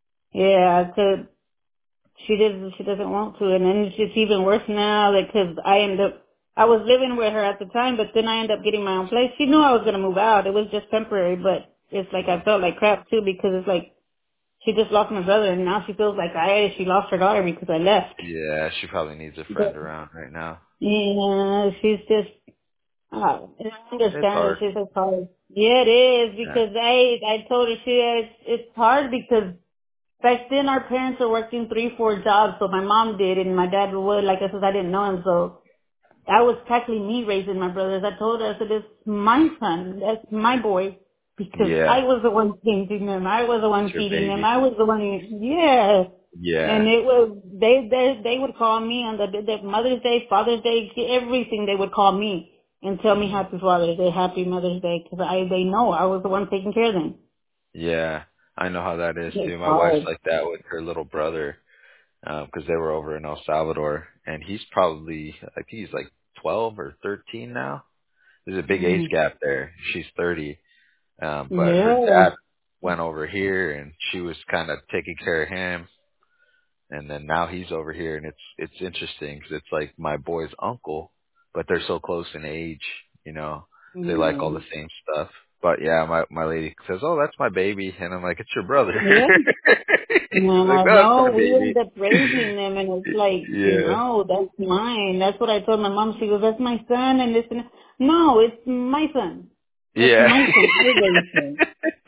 yeah. Cause she doesn't. She doesn't want to, and then it's just even worse now. Like, cause I end up. I was living with her at the time, but then I ended up getting my own place. She knew I was gonna move out. It was just temporary, but it's like I Mm. felt like crap too because it's like she just lost my brother, and now she feels like I she lost her daughter because I left. Yeah, she probably needs a friend But around right now. yeah, she's just. Uh, and I It's understand that hard. she's so hard. Yeah, it is Yeah. because I I told her she it's it's hard because back then our parents were working three, four jobs, so my mom did, and my dad would, like I said, I didn't know him, so that was practically me raising my brothers. I told her, I said, it's my son, that's my boy, because I Yeah. was the one changing them, I was the one It's your feeding them, baby. I was the one, yeah. And Yeah. it was, they, they, they would call me on the, the Mother's Day, Father's Day, everything they would call me and tell me Mm. Happy Father's Day, Happy Mother's Day, because I, they know I was the one taking care of them. Yeah. I know how that is too. It's My wife's hard. like that with her little brother, um, 'cause they were over in El Salvador, and he's probably, I think he's like twelve or thirteen now. There's a big age Mm. gap there. She's thirty, um, but her Yeah. dad went over here, and she was kind of taking care of him. And then now he's over here, and it's it's interesting 'cause it's like my boy's uncle, but they're so close in age, you know. They like all Mm. the same stuff. But yeah, my my lady says, "Oh, that's my baby," and I'm like, "It's your brother." Yeah. She's No, like, I "No, it's know. my We baby." end up raising them, and it's like, Yeah, no, that's mine. That's what I told my mom. She goes, that's my son, and this and that. No, it's my son. That's yeah. my son. I raised him.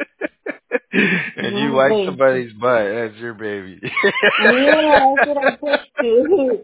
And you I wipe raised him. somebody's butt, that's your baby. Yeah, that's what I said too.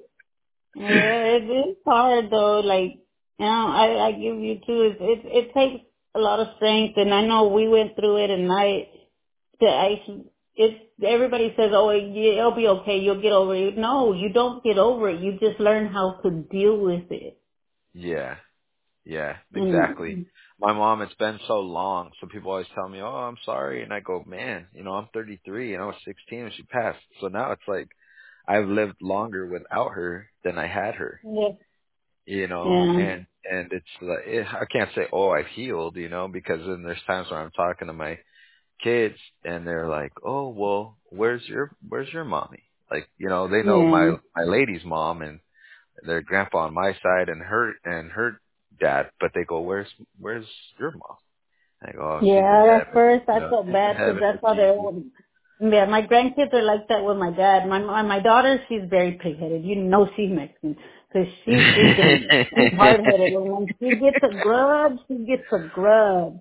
Yeah, it is hard though. Like, you know, I I give you too. It it it takes a lot of strength, and I know we went through it, and I to I it's everybody says, oh, it- it'll be okay, you'll get over it. No, you don't get over it. You just learn how to deal with it. Yeah. Yeah, exactly. And My mom, it's been so long, so people always tell me, "Oh, I'm sorry," and I go, "Man, you know, I'm thirty-three, and I was sixteen when she passed." So now it's like I've lived longer without her than I had her, yeah, you know, yeah, and and it's like eh, I can't say, "Oh, I've healed," you know, because then there's times where I'm talking to my kids, and they're like, "Oh, well, where's your where's your mommy?" Like, you know, they know yeah, my my lady's mom, and their grandpa on my side and her and her dad, but they go, "Where's where's your mom?" I go, "Oh, she's in yeah. At heaven. first, You I know, felt she's in bad because heaven that's with how they're. Jesus." Yeah, my grandkids are like that with my dad. My my, my daughter, she's very pig-headed. You know she's Mexican because she's freaking she's hard-headed. And when she gets a grudge, she gets a grudge.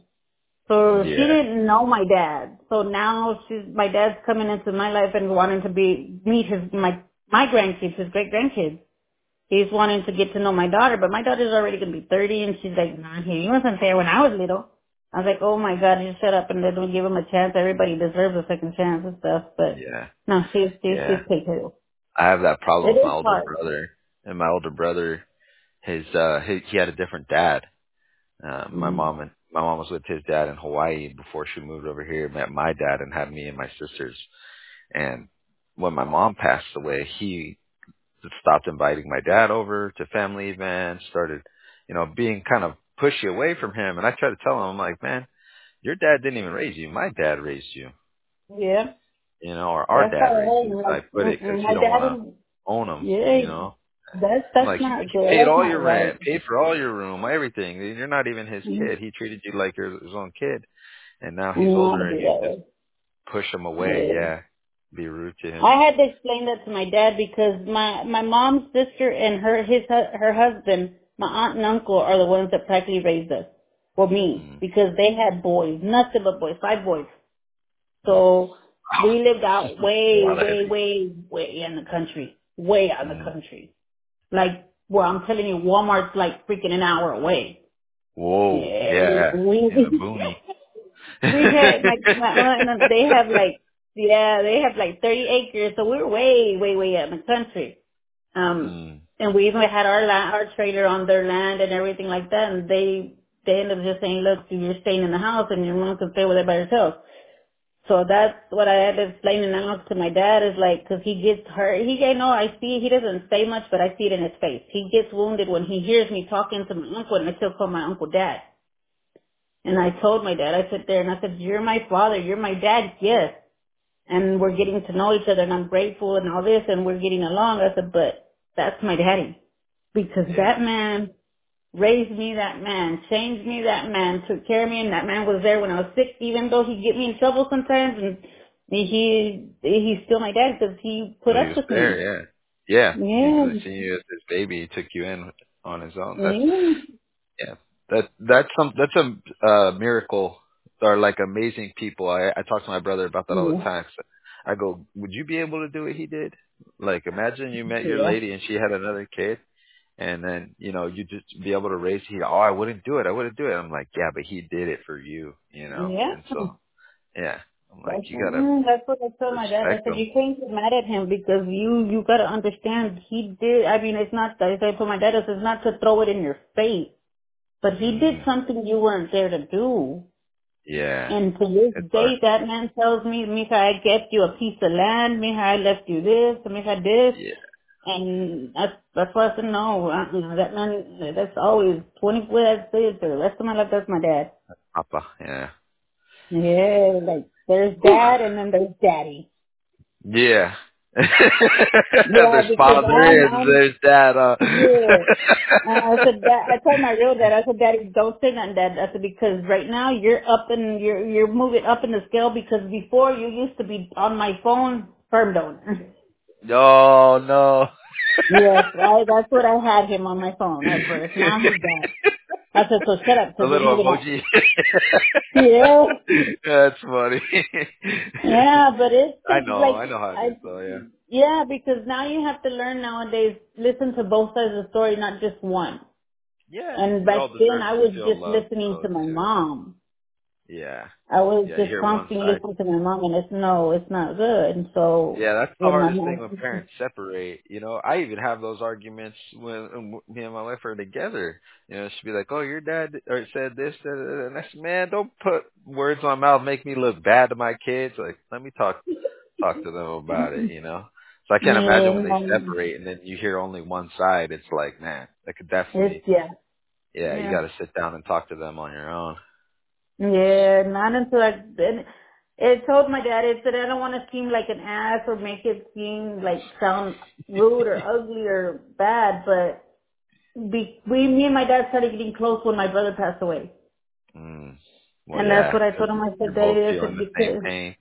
So she Yeah, didn't know my dad. So now she's my dad's coming into my life and wanting to be meet his my my grandkids, his great grandkids. He's wanting to get to know my daughter, but my daughter's already gonna be thirty, and she's like, "Nah, he wasn't there when I was little." I was like, "Oh my God, just shut up and let them give him a chance. Everybody deserves a second chance and stuff." But yeah, no, she's she's yeah. she's pig-headed. I have that problem It with my is older hard. brother, and my older brother, his uh, he, he had a different dad. Uh, my Mm. mom and my mom was with his dad in Hawaii before she moved over here. Met my dad and had me and my sisters. And when my mom passed away, he stopped inviting my dad over to family events, started, you know, being kind of pushy away from him. And I tried to tell him, I'm like, "Man, your dad didn't even raise you. My dad raised you, Yeah, you know, or our that's how dad it raised is. you." I Like put it because mm-mm, he my don't want dad to is. own him, Yeah, you know. that's I'm that's like, he, not he good. paid That's all not your right. rent, paid for all your room, everything. You're not even his Mm-hmm. kid. He treated you like you're his own kid. And now You he's know how to older and be you that just way. push him away. Yeah. Yeah. Be rude to him. I had to explain that to my dad because my my mom's sister and her his hu- her husband, my aunt and uncle are the ones that practically raised us, or me, Mm, because they had boys, nothing but boys, five boys. mm. So we lived out A way, lot of way, headaches. way, way in the country, way out in the Mm. country. Like, well, I'm telling you, Walmart's like freaking an hour away. Whoa. Yeah, Yeah. In the we boonies. we had my my aunt, they have like yeah they have like thirty acres, so we're way way way out in the country. Um, mm. and we even had our la- our trailer on their land and everything like that, and they they ended up just saying, look, you're staying in the house and your mom can stay with it by herself. So that's what I had to explain now to my dad is like, because he gets hurt. He, I know, I see, he doesn't say much, but I see it in his face. He gets wounded when he hears me talking to my uncle, and I still call my uncle dad. And I told my dad, I sat there and I said, you're my father, you're my dad, yes. And we're getting to know each other and I'm grateful and all this and we're getting along. I said, but that's my daddy. Because Yeah. that man raised me, that man changed me, that man took care of me, and that man was there when I was sick, even though he'd get me in trouble sometimes, and he, he's still my dad because he put But he up was with there, me. yeah. Yeah. He's Yeah. seen you as his baby. He took you in on his own. That's, Yeah. yeah. That, that's some, that's a, uh, miracle or like amazing people. I, I talk to my brother about that all the Yeah. time. I go, would you be able to do what he did? Like, imagine you met your Yeah. lady and she had another kid, and then you know you just be able to raise. He, oh, I wouldn't do it. I wouldn't do it. I'm like, yeah, but he did it for you, you know. Yeah. And so, yeah, I'm like, That's you gotta mm, that's what I told my dad. I respect said him. you can't get mad at him because you you gotta understand he did. I mean, it's not. I said to my dad, I said, it's not to throw it in your face, but he did Hmm. something you weren't there to do. Yeah, And to this it's hard. day, that man tells me, Mija, I gave you a piece of land. Mija, I left you this. Mija, this. Yeah, And that's, that's why I said, no, uh, you know, that man, that's always twenty-four, I say it for the rest of my life, that's my dad. Papa. Yeah. Yeah, like, there's Whew. dad and then there's daddy. Yeah. Yeah, There's because father I'm, and I'm, there's dad. Uh. yeah. And I said, that, I told my real dad, I said, Daddy, don't say nothing, Dad. I said, because right now you're up in, you're, you're moving up in the scale because before you used to be on my phone, sperm donor. No, no. Yes, I, that's what I had him on my phone at first. Now he's dad. I said, so shut up, The because we're little moving up. emoji. Yeah. That's funny. Yeah, but it I takes know, like I know how it I is though, yeah. yeah, because now you have to learn nowadays, listen to both sides of the story, not just one. Yeah, And we back all then deserve I to was feel just loved listening though to my too. mom. Yeah. I was Yeah, you just hear one constantly side. listening to my mom and it's no, it's not good. And so Yeah, that's the when my hardest mom thing when parents separate. You know, I even have those arguments when um, me and my wife are together. You know, she'll be like, "Oh, your dad or said this," da, da, da," and I said, "Man, don't put words in my mouth, make me look bad to my kids. Like, let me talk talk to them about it." You know, so I can't imagine when and they um, separate and then you hear only one side. It's like, man, that could it's definitely, yeah. yeah, you Yeah. got to sit down and talk to them on your own. Yeah, not until I then it told my dad it said I don't want to seem like an ass or make it seem like sound rude or ugly or bad, but be, we me and my dad started getting close when my brother passed away. Mm. Well, And that's yeah, what I told because him. I you're said, both Daddy, I feeling said the same because pain.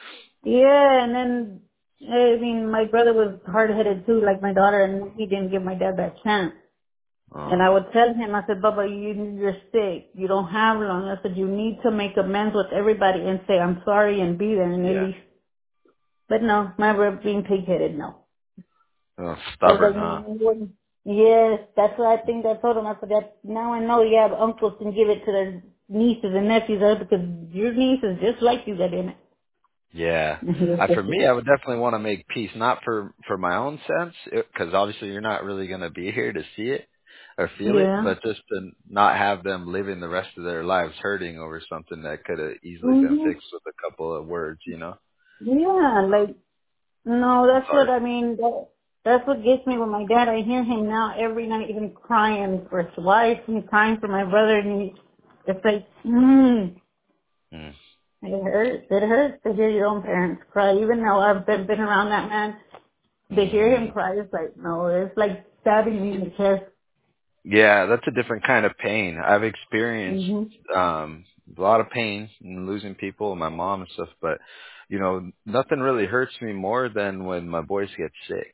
yeah, and then I mean my brother was hard headed too, like my daughter, and he didn't give my dad that chance. And Oh, I would tell him, I said, Baba, you, you're sick. You don't have long. I said, you need to make amends with everybody and say, I'm sorry and be there and at yeah. least. But no, my brother being pig-headed, no. Oh, I was stubborn, like, huh? no, you wouldn't. Yes, that's what I think I told him. I said, that, now I know you have uncles can give it to their nieces and nephews uh, because your niece is just like you that in Yeah. Uh, for it. me, I would definitely want to make peace, not for for my own sense, because obviously you're not really going to be here to see it or feel it, Yeah. but just to not have them living the rest of their lives hurting over something that could have easily been hmm fixed with a couple of words, you know? Yeah, like no, It's that's what hard. I mean. That, that's what gets me with my dad. I hear him now every night, even crying for his wife and crying for my brother, and he, it's like, hmm, Mm. it hurts. It hurts to hear your own parents cry. Even though I've been been around that man, to hear him Mm. cry is like, no, it's like stabbing me in the chest. Yeah, that's a different kind of pain. I've experienced Mhm. um a lot of pain in losing people, and my mom and stuff, but you know, nothing really hurts me more than when my boys get sick.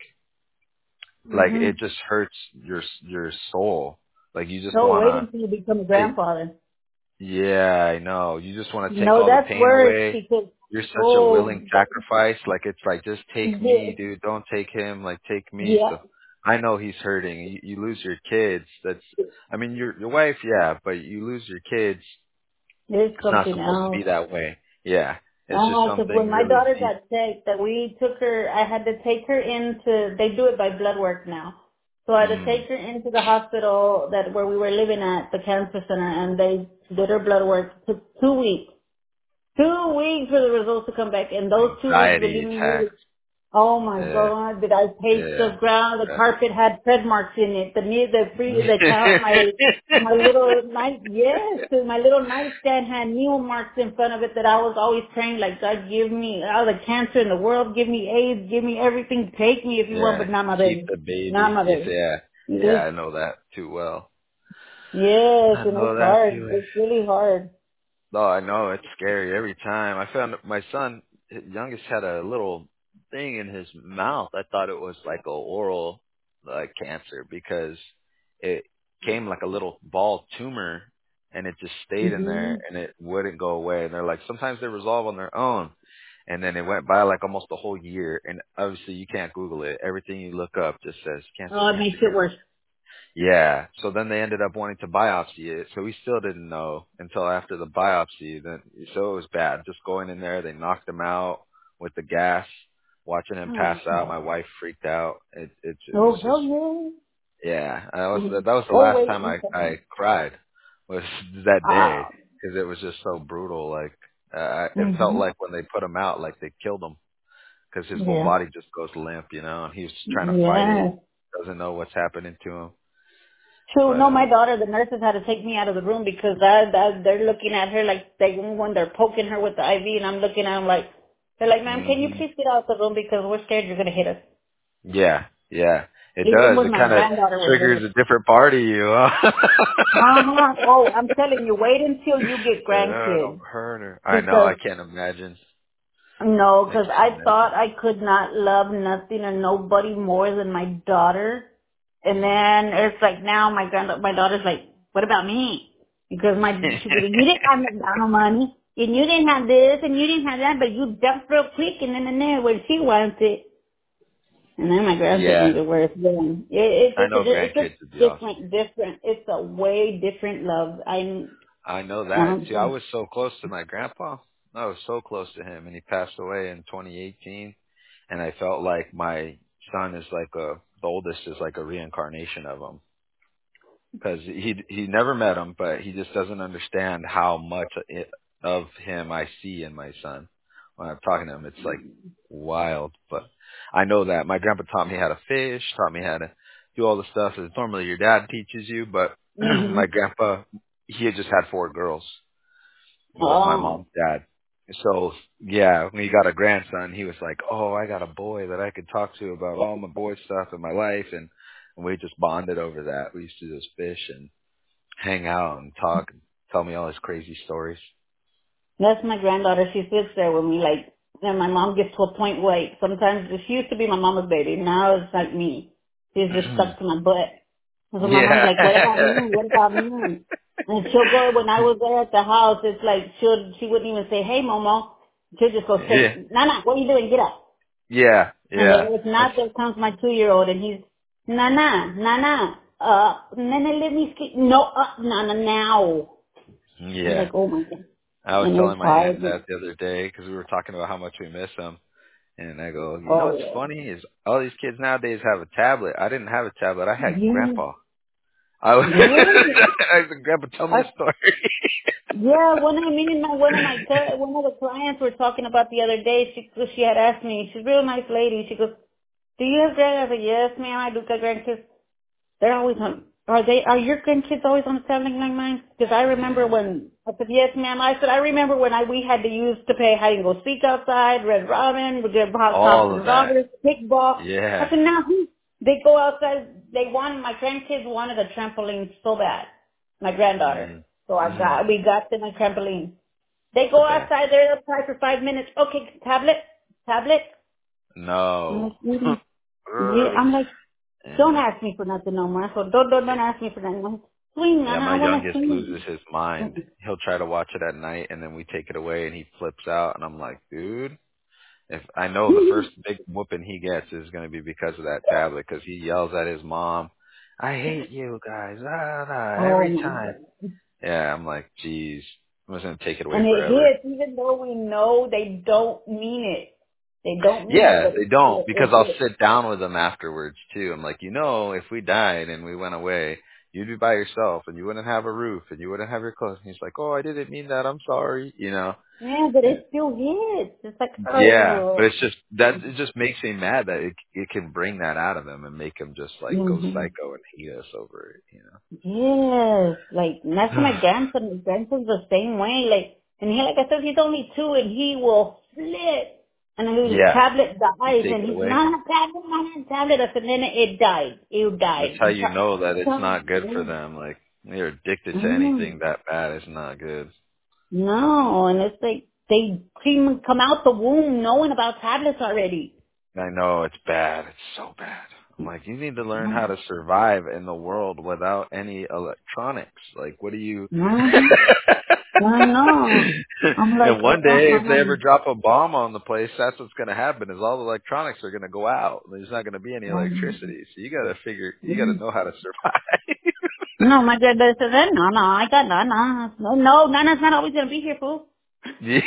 Like it Mhm. just hurts your your soul. Like you just So want wait to until you become a take. grandfather. Yeah, I know. You just want to take No, all the that's pain worse away. because You're such a oh, willing sacrifice. Like it's like just take yeah, me, dude. Don't take him. Like take me. yeah, So I know he's hurting. You, you lose your kids. That's. I mean, your your wife, yeah, but you lose your kids. it's It's not something supposed to else. be that way. Yeah, it's just Oh, because when something my really daughter deep. got sick, that we took her, I had to take her into, they do it by blood work now. So I had to Mm, take her into the hospital that where we were living at, the cancer center, and they did her blood work. It took two weeks. Two weeks for the results to come back. And those two weeks, anxiety believe me, attacks. oh my Yeah, God, did I pace the yeah. ground? The Yeah. carpet had tread marks in it. The knee, the free, the count, my, my little night, yes, my little nightstand had needle marks in front of it that I was always praying like, God, give me all the cancer in the world, give me AIDS, give me everything, take me if you want, Yeah, but not my keep baby. the Not baby. my Yes, baby. yeah, yeah. Yes, I know that too well. yes, I and know it's that hard. too. It's really hard. No, I know it's scary every time. I found my son, his youngest, had a little thing in his mouth. I thought it was like a oral like cancer because it came like a little ball tumor and it just stayed in there hmm and it wouldn't go away. And they're like, sometimes they resolve on their own. And then it went by like almost a whole year, and obviously you can't Google it. Everything you look up just says cancer, Oh, it makes cancer, it cancer. worse. Yeah. So then they ended up wanting to biopsy it. So we still didn't know until after the biopsy. Then so it was bad. Just going in there, they knocked him out with the gas. Watching him pass Oh, out, my wife freaked out. It it, it was oh just hell yeah. I was yeah. that was the Oh last wait, time one I I second. cried was that day Oh. because it was just so brutal. Like uh, it felt Mhm. like when they put him out, like they killed him because his whole Yeah. body just goes limp, you know, and he's trying to fight it, Yeah. doesn't know what's happening to him. True. But No, uh my daughter, the nurses had to take me out of the room because that, that they're looking at her like they when they're poking her with the I V, and I'm looking at them like they're like, "Ma'am, can you hmm please get out of the room because we're scared you're gonna hit us." yeah, yeah, it Even does. when It my kind of granddaughter was triggers there. a different part of you, huh? Uh-huh. Oh, I'm telling you, wait until you get Yeah, don't grandkids hurt her. I know. I because can't imagine. no, I because can't I thought imagine. I could not love nothing or nobody more than my daughter. And then it's like now my grand my daughter's like, what about me? Because my she goes, you didn't have McDonald money, and you didn't have this, and you didn't have that, but you jumped real quick, and then and there when she wants it, and then my grandkids Yeah, need it worse. Then it, it's I just a, know it's grandkids would a be awesome. different, different. It's a way different love. I'm, I know that. See, I um, was so close to my grandpa. I was so close to him, and he passed away in twenty eighteen. And I felt like my son is like a the oldest is like a reincarnation of him because he he never met him, but he just doesn't understand how much it, of him I see in my son. When I'm talking to him, it's like wild. But I know that my grandpa taught me how to fish, taught me how to do all the stuff that normally your dad teaches you. But hmm my grandpa, he had just had four girls, well, my oh, mom's dad. So yeah, when he got a grandson, he was like, "Oh, I got a boy that I could talk to about all my boy stuff in my life," and, and we just bonded over that. We used to just fish and hang out and talk and tell me all his crazy stories. that's my granddaughter. She sits there with me like, and my mom gets to a point where like, sometimes she used to be my mama's baby. Now it's like me. She's just stuck to my butt. So my mom's Yeah, like, what about me? What about me? And she'll go, when I was there at the house, it's like, she'll, she wouldn't even say, hey, Momo. She'll just go yeah, straight, Nana, what are you doing? Get up. yeah, And then yeah. if That's not, there comes my two-year-old and he's, Nana, Nana, uh, Nana, let me sleep. No, uh, Nana, now. I'm yeah. like, oh my God. I was And telling it's my aunt hard. that the other day because we were talking about how much we miss him. And I go, you know Oh, what's yeah. funny is all these kids nowadays have a tablet. I didn't have a tablet. I had Yeah. grandpa. I was, Yeah. I said, grandpa, tell me I, a story. yeah, one of me and my one of my cl- one of the clients were talking about the other day. She she had asked me. She's a real nice lady. She goes, "Do you have grandkids?" I said, "Yes, ma'am. I do got grandkids. They're always on. Are they? Are your grandkids always on the tablet like mine? Because I remember Yeah. when I said, "Yes, ma'am." I said, "I remember when I we had to use to pay hide and go seek outside, Red Robin, we did Cops All and of that. Robbers, kickball." I Yeah. said, "Now who? They go outside. They want my grandkids wanted a trampoline so bad. My granddaughter. Mm. So I Mm. got we got them a trampoline. They go Yeah. outside, they're outside for five minutes. Okay, tablet, tablet. I'm No. like, mm, yeah, Ugh. I'm like, don't Yeah. ask me for nothing no more. So don't, don't, don't ask me for nothing. I'm swing, Yeah, Nana, my I want to youngest swing. loses his mind. He'll try to watch it at night and then we take it away and he flips out and I'm like, dude, if I know the first big whooping he gets is going to be because of that tablet because he yells at his mom, I hate you guys, ah, ah, Oh every my time. God. Yeah, I'm like, geez, I'm just going to take it away And it forever. hits, even though we know they don't mean it. They don't mean it, Yeah, but they it, don't it, because it I'll hits. sit down with them afterwards too. I'm like, you know, if we died and we went away, you'd be by yourself and you wouldn't have a roof and you wouldn't have your clothes. And he's like, oh, I didn't mean that. I'm sorry. You know. Yeah, but And it still hits. It's like, yeah, but oh. it's just that it just makes me mad that it it can bring that out of him and make him just like go hmm psycho and hate us over it. You Yes, like that's know. my grandson. My grandson's the same way. Like, and he, like I said, he's only two, and he will flip. And then the Yeah, tablet you dies, take and it he's away. not a tablet, not a tablet. I said, then it died. It That's died. how The you ta- know that it's ta- not good for them. Like they're addicted to mm, anything that bad is not good. no, and it's like they come come out the womb knowing about tablets already. I know it's bad. It's so bad. I'm like, you need to learn how to survive in the world without any electronics. Like, what do you? Mm-hmm. I know. I'm like, And one day, if they uh-uh. ever drop a bomb on the place, that's what's going to happen. Is all the electronics are going to go out. There's not going to be any Um, electricity. So you got to figure, you got to know how to survive. no, my dad said, no, no, I got Nana. No, no, Nana's not always going to be here, fool. Yeah.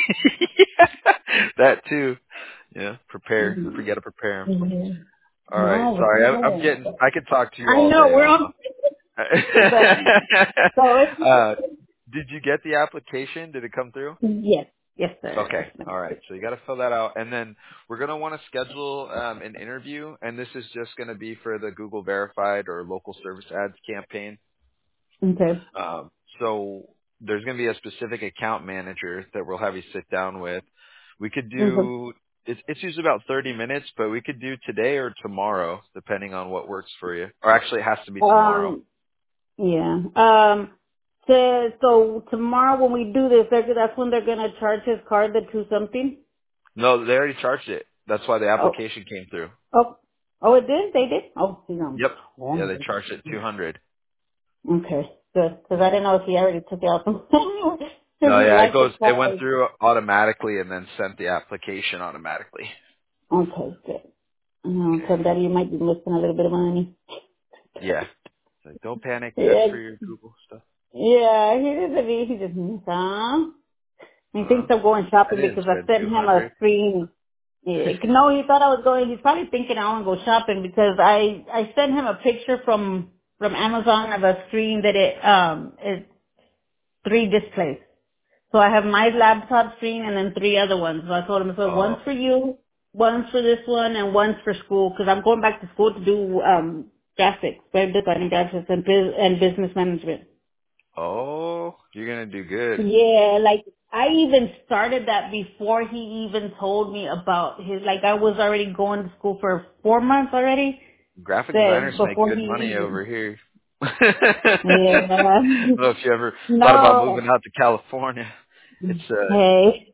That too. Yeah, prepare. Mhm. We got to prepare 'em. Mhm. All right. No, but Sorry, I, I'm no. getting. I could talk to you I all know, day, we're Alma. on. But, so it's, uh, did you get the application? Did it come through? yes, yes, sir. Okay. All right. So you got to fill that out, and then we're gonna want to schedule um, an interview, and this is just gonna be for the Google Verified or Local Service Ads campaign. Okay. Um, so there's going to be a specific account manager that we'll have you sit down with. We could Okay. do, it's, it's usually about thirty minutes, but we could do today or tomorrow, depending on what works for you. Or actually, it has to be tomorrow. Um, yeah. Um, so, so tomorrow when we do this, they're- that's when they're going to charge his card the two something? No, they already charged it. That's why the Oh, application came through. oh, oh, it did? They did? Oh, you know. Yep. Yeah, they Oh, charged it two hundred. okay, good. Because I didn't know if he already took it out. Because No, he yeah, it liked the goes, it went card. through automatically and then sent the application automatically. Okay, good. Um, Okay. so that you might be missing a little bit of money. Yeah. So don't panic just Yeah, for your Google stuff. yeah, he doesn't. He he just, huh? He Huh? thinks I'm going I shopping didn't because I spend sent him a two hundred. screen. Yeah, no, he thought I was going. He's probably thinking I want to go shopping because I I sent him a picture from from Amazon of a screen that it um is three displays. So I have my laptop screen and then three other ones. So I told him, so Oh. one's for you, one's for this one, and one's for school because I'm going back to school to do um graphics, web design graphics, and bus- and business management. Oh, you're gonna do good. Yeah, like I even started that before he even told me about his. Like I was already going to school for four months already. Graphic That designers make before good he money even. over here. Yeah. I don't know if you ever thought about moving No. out to California. It's uh Hey.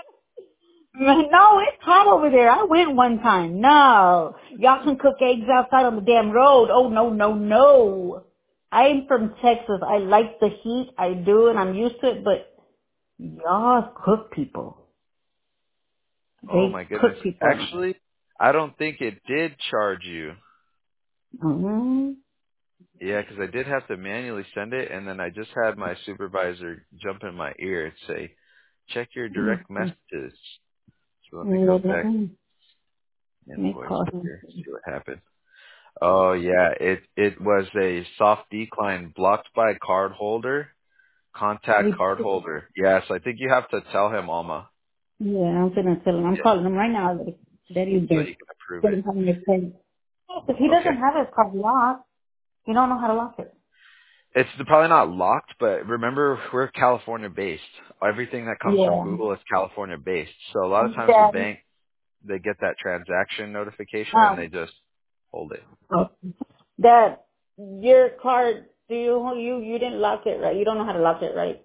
No, it's hot over there. I went one time. No. Y'all can cook eggs outside on the damn road. Oh, no, no, no. I'm from Texas. I like the heat. I do, and I'm used to it, but y'all cook people. oh They my goodness. cook people. Actually, I don't think it did charge you. Mm-hmm. Yeah, 'cause I did have to manually send it, and then I just had my supervisor jump in my ear and say, "Check your direct messages." So let me go back Mm-hmm. May invoice call him. here, see what happened. Oh yeah, it it was a soft decline blocked by card holder. Contact card holder. Yes, I think you have to tell him, Alma. Yeah, I'm gonna tell him. I'm Yeah, calling him right now. Like, that is so there. he can approve Tell it. him how to make sense. If he Okay. doesn't have his card locked, you don't know how to lock it. It's probably not locked, but remember, we're California based. Everything that comes from Yeah. Google is California based. So a lot of times the That, bank, they get that transaction notification and they um, just hold it. oh, that your card, do you, you, you didn't lock it, right? You don't know how to lock it, right?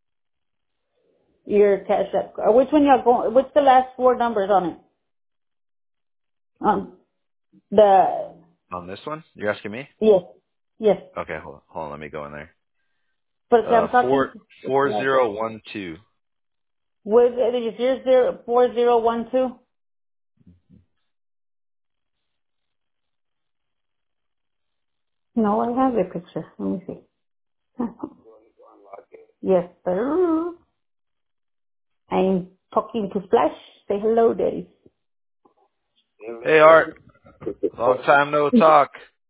Your cash app. uh, Which one y'all going, what's the last four numbers on it? Um, the, On this one? You're asking me? yes, yes. Okay, hold on. Hold on, let me go in there. But Uh, I'm talking, four, four zero one two. was it zero zero four zero one two? No, I have a picture. Let me see. Yes, sir. I'm talking to Splash. Say hello, Daddy. Hey Art, long time no talk.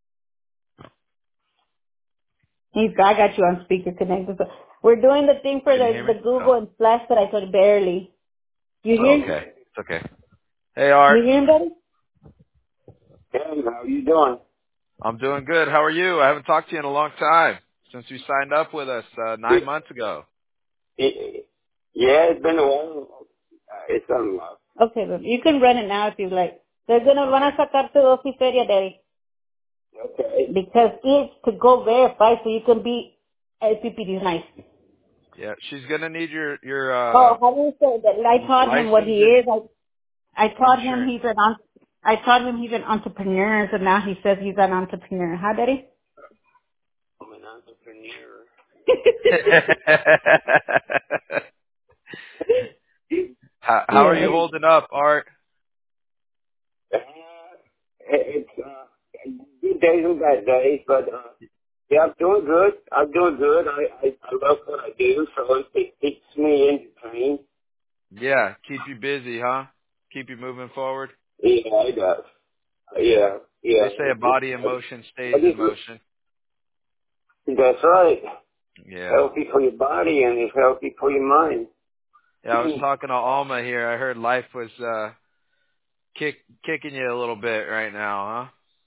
He's, I got you on speaker connected. So we're doing the thing for Can you the, hear me? the Oh. Google and Splash that I could barely. You Oh, hear? okay. It's okay. Hey Art, You hear him, Daddy? Hey, how you doing? I'm doing good. How are you? I haven't talked to you in a long time since you signed up with us uh, nine It, months ago. it, yeah, it's been a while. Uh, it's done a lot. Okay, then. You can run it now if you like. They're gonna van Okay. a sacarte dos y feria, Daddy. Okay. Because it's to go verify so you can be L P P D nice. Yeah, she's gonna need your your Oh, uh how do you say that? I taught him what he license and is. I, I taught him insurance. he's an en- I taught him he's an entrepreneur, so now he says he's an entrepreneur. Huh, Daddy? I'm an entrepreneur. how how are you Yeah. holding up, Art? Uh, it's uh, good days and bad days, but uh, yeah, I'm doing good. I'm doing good. I, I, I love what I do, so it, it keeps me entertained. Yeah, keep you busy, huh? Keep you moving forward. Yeah, it does. Yeah. Yeah, yeah. They say a It, it, body in motion I stays in just, motion. that's right. Yeah. Healthy for your body and it's healthy for your mind. Yeah, I was talking to Alma here. I heard life was uh kick kicking you a little bit right now,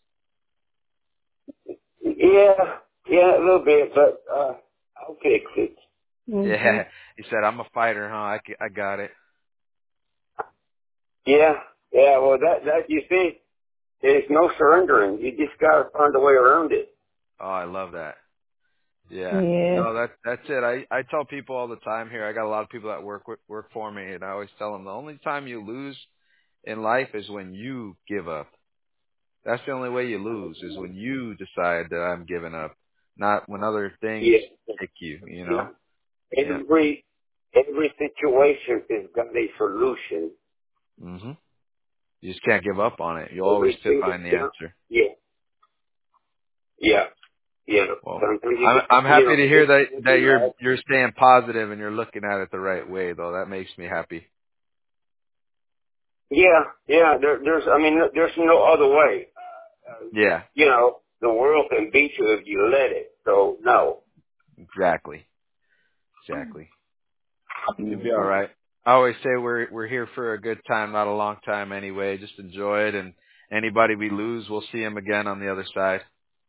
Yeah, yeah, a little bit, but uh, I'll fix it. huh? Mhm. Yeah. He said, "I'm a fighter, huh? I, c- I got it." Yeah, yeah. Well, that that you see, there's no surrendering. You just gotta find a way around it. Oh, I love that. Yeah. Yeah. No, that that's it. I I tell people all the time here. I got a lot of people that work with, work for me, and I always tell them the only time you lose in life is when you give up. That's the only way you lose is when you decide that I'm giving up, not when other things Yeah, pick you. You know. yeah. Yeah. Every every situation has got a solution. Mhm. You just can't give up on it. You always Every to single find the yeah, answer. yeah, yeah, yeah. Well, Sometimes you I'm get I'm you happy know to you hear get that that you you're know, you're staying positive and you're looking at it the right way, though. That makes me happy. yeah, yeah. There, there's I mean there's no other way. Uh, Yeah. you know the world can beat you if you let it. So no. Exactly. Exactly. You'll be all Yeah. right. I always say we're we're here for a good time, not a long time anyway. Just enjoy it, and anybody we lose, we'll see them again on the other side.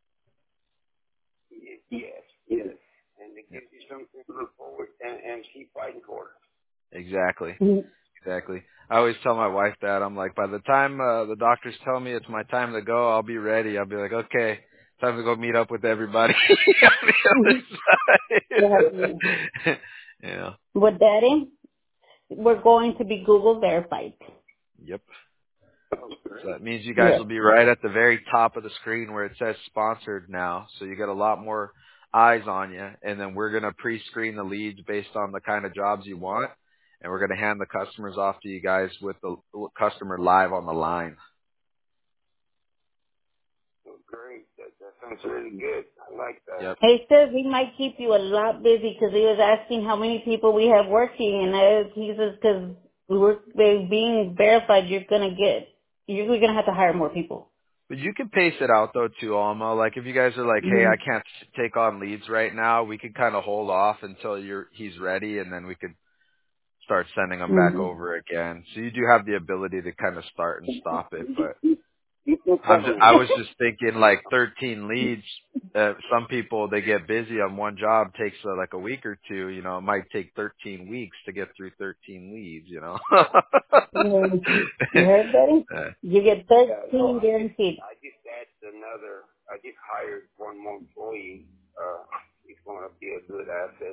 Yes, yes. And it Yeah. gives you something to look forward and, and keep fighting for. Exactly. Mhm. Exactly. I always tell my wife that. I'm like, by the time uh, the doctors tell me it's my time to go, I'll be ready. I'll be like, okay, time to go meet up with everybody on the Yeah. other side. Yeah. With Daddy, we're going to be Google verified. Yep. Oh, So great. that means you guys Yes. will be right at the very top of the screen where it says sponsored now. So you get a lot more eyes on you. And then we're going to pre-screen the leads based on the kind of jobs you want. And we're going to hand the customers off to you guys with the customer live on the line. Oh, great. That, that sounds really good. I like that. Yep. He says he might keep you a lot busy because he was asking how many people we have working, and I, he says because we're they're being verified, you're gonna get you're gonna have to hire more people. But you can pace it out though too, Alma. Like if you guys are like, hey, Mm-hmm. I can't take on leads right now, we can kind of hold off until you're he's ready, and then we could start sending them back Mm-hmm. over again. So you do have the ability to kind of start and stop it, but You can I'm tell just, me. I was just thinking like thirteen leads. Uh, some people they get busy on one job takes uh, like a week or two. You know, it might take thirteen weeks to get through thirteen leads. You know. You heard, buddy? Uh, You get Yeah, no, thirteen I just, guaranteed. I just added another, I just hired one more employee. Uh, he's going to be a good asset.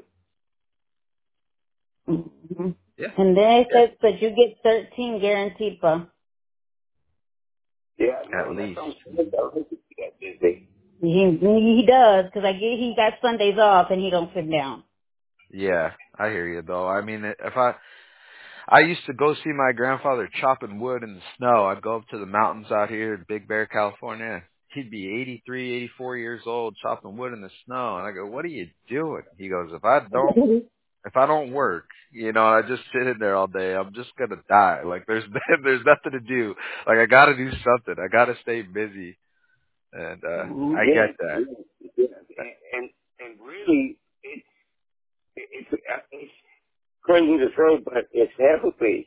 Mm-hmm. yeah. And then it Yeah. says, but you get thirteen guaranteed, pa. Yeah, At no, that least. sounds good. I hope you get busy. He he does because I get he got Sundays off and he don't sit down. Yeah, I hear you though. I mean, if I I used to go see my grandfather chopping wood in the snow. I'd go up to the mountains out here in Big Bear, California. He'd be eighty-three, eighty-four years old chopping wood in the snow. And I go, what are you doing? He goes, if I don't, if I don't work, you know, I just sit in there all day, I'm just going to die. Like there's, there's nothing to do. Like I got to do something. I got to stay busy. And, uh, Mhm. I Yeah, get that. yeah, yeah. And, and, and really, it, it, it's, it's crazy to say, but it's healthy.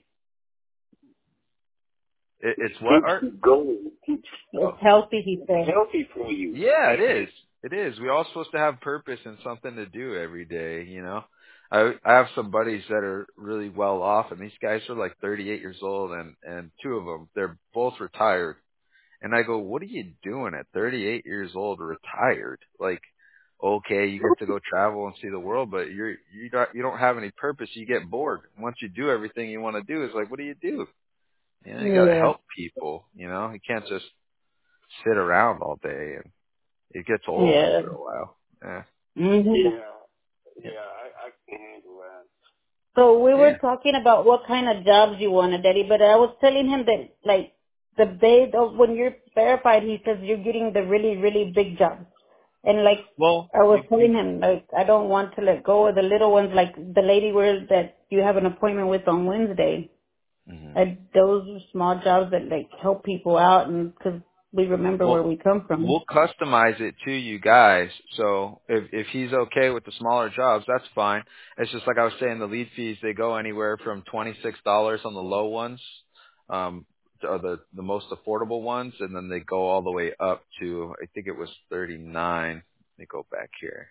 It, It it's what, keeps Art? you going. It keeps uh, It's healthy, he said. healthy for you. Yeah, it It, is. it, It is. We're all supposed to have purpose and something to do every day, you know. I I have some buddies that are really well off, and these guys are like thirty-eight years old, and and two of them, they're both retired. And I go, what are you doing at thirty-eight years old, retired? Like, okay, you get to go travel and see the world, but you're you don't you don't have any purpose. You get bored. Once you do everything you want to do, it's like, what do you do? You know, you got to Yeah. help people. You know, you can't just sit around all day and it gets old Yeah. after a while. Yeah. Mhm. yeah. Yeah, I, I can handle that. So we were Yeah. talking about what kind of jobs you wanted, Daddy, but I was telling him that, like, the day, of when you're verified, he says you're getting the really, really big jobs. And, like, Well, I was you, you telling him, like, I don't want to let go of the little ones, like the lady where that you have an appointment with on Wednesday. mhm. I, those are small jobs that, like, help people out, and because we remember where Well, we come from. we'll customize it to you guys. So if if he's okay with the smaller jobs, that's fine. It's just like I was saying, the lead fees, they go anywhere from twenty six dollars on the low ones, um, or the the most affordable ones, and then they go all the way up to, I think it was thirty nine. Let me go back here.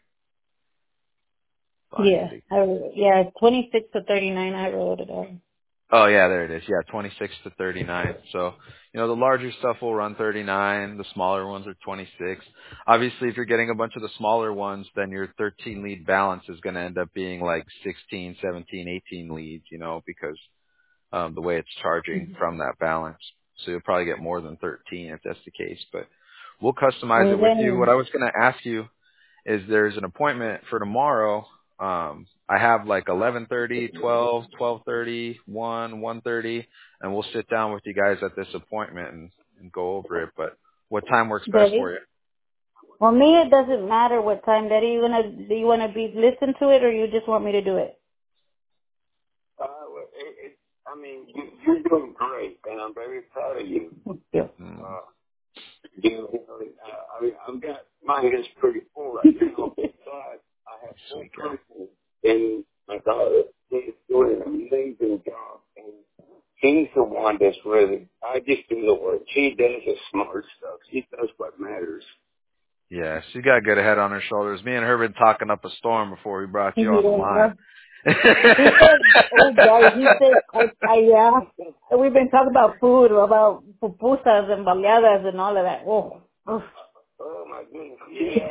Find Yeah, it. I, yeah, twenty-six to thirty-nine, I wrote it down. Oh yeah, there it is. Yeah, twenty-six to thirty-nine. So, you know, the larger stuff will run thirty-nine. The smaller ones are twenty-six. Obviously, if you're getting a bunch of the smaller ones, then your thirteen lead balance is going to end up being like sixteen, seventeen, eighteen leads, you know, because um, the way it's charging from that balance. So you'll probably get more than thirteen if that's the case. But we'll customize it And with you. What then, I was going to ask you is there's an appointment for tomorrow. Um, I have like eleven thirty, twelve, twelve thirty, one, one thirty, and we'll sit down with you guys at this appointment and, and go over it. But what time works best for Daddy? you? Well, me, it doesn't matter what time, Daddy. You wanna, do you wanna be listen to it, or you just want me to do it? Uh, well, it, it, I mean, you, you're doing great, and I'm very proud of you. Yeah. Mm, Uh, you know, uh, I mean, I've got my hands pretty full right now, but I have one sweet guy. person in my daughter who's doing an amazing job, and she's the one that's really, I just do the work. She does the smart stuff. She does what matters. Yeah, she got a good head on her shoulders. Me and her been talking up a storm before we brought you on the Yeah. line. He said, oh, Daddy, he said, I, I, yeah. We've been talking about food, about pupusas and baleadas and all of that. Oh. Oh. Oh, my goodness. Yeah.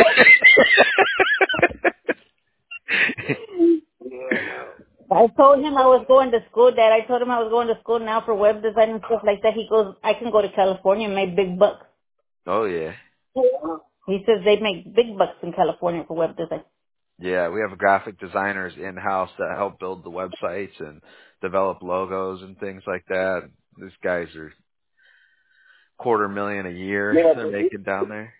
Yeah, no. I told him I was going to school, Dad. I told him I was going to school now for web design and stuff like that. He goes, I can go to California and make big bucks. Oh yeah. He says they make big bucks in California for web design. Yeah, we have graphic designers in house that help build the websites and develop logos and things like that. These guys are quarter million a year Yeah, they're but it, making down there.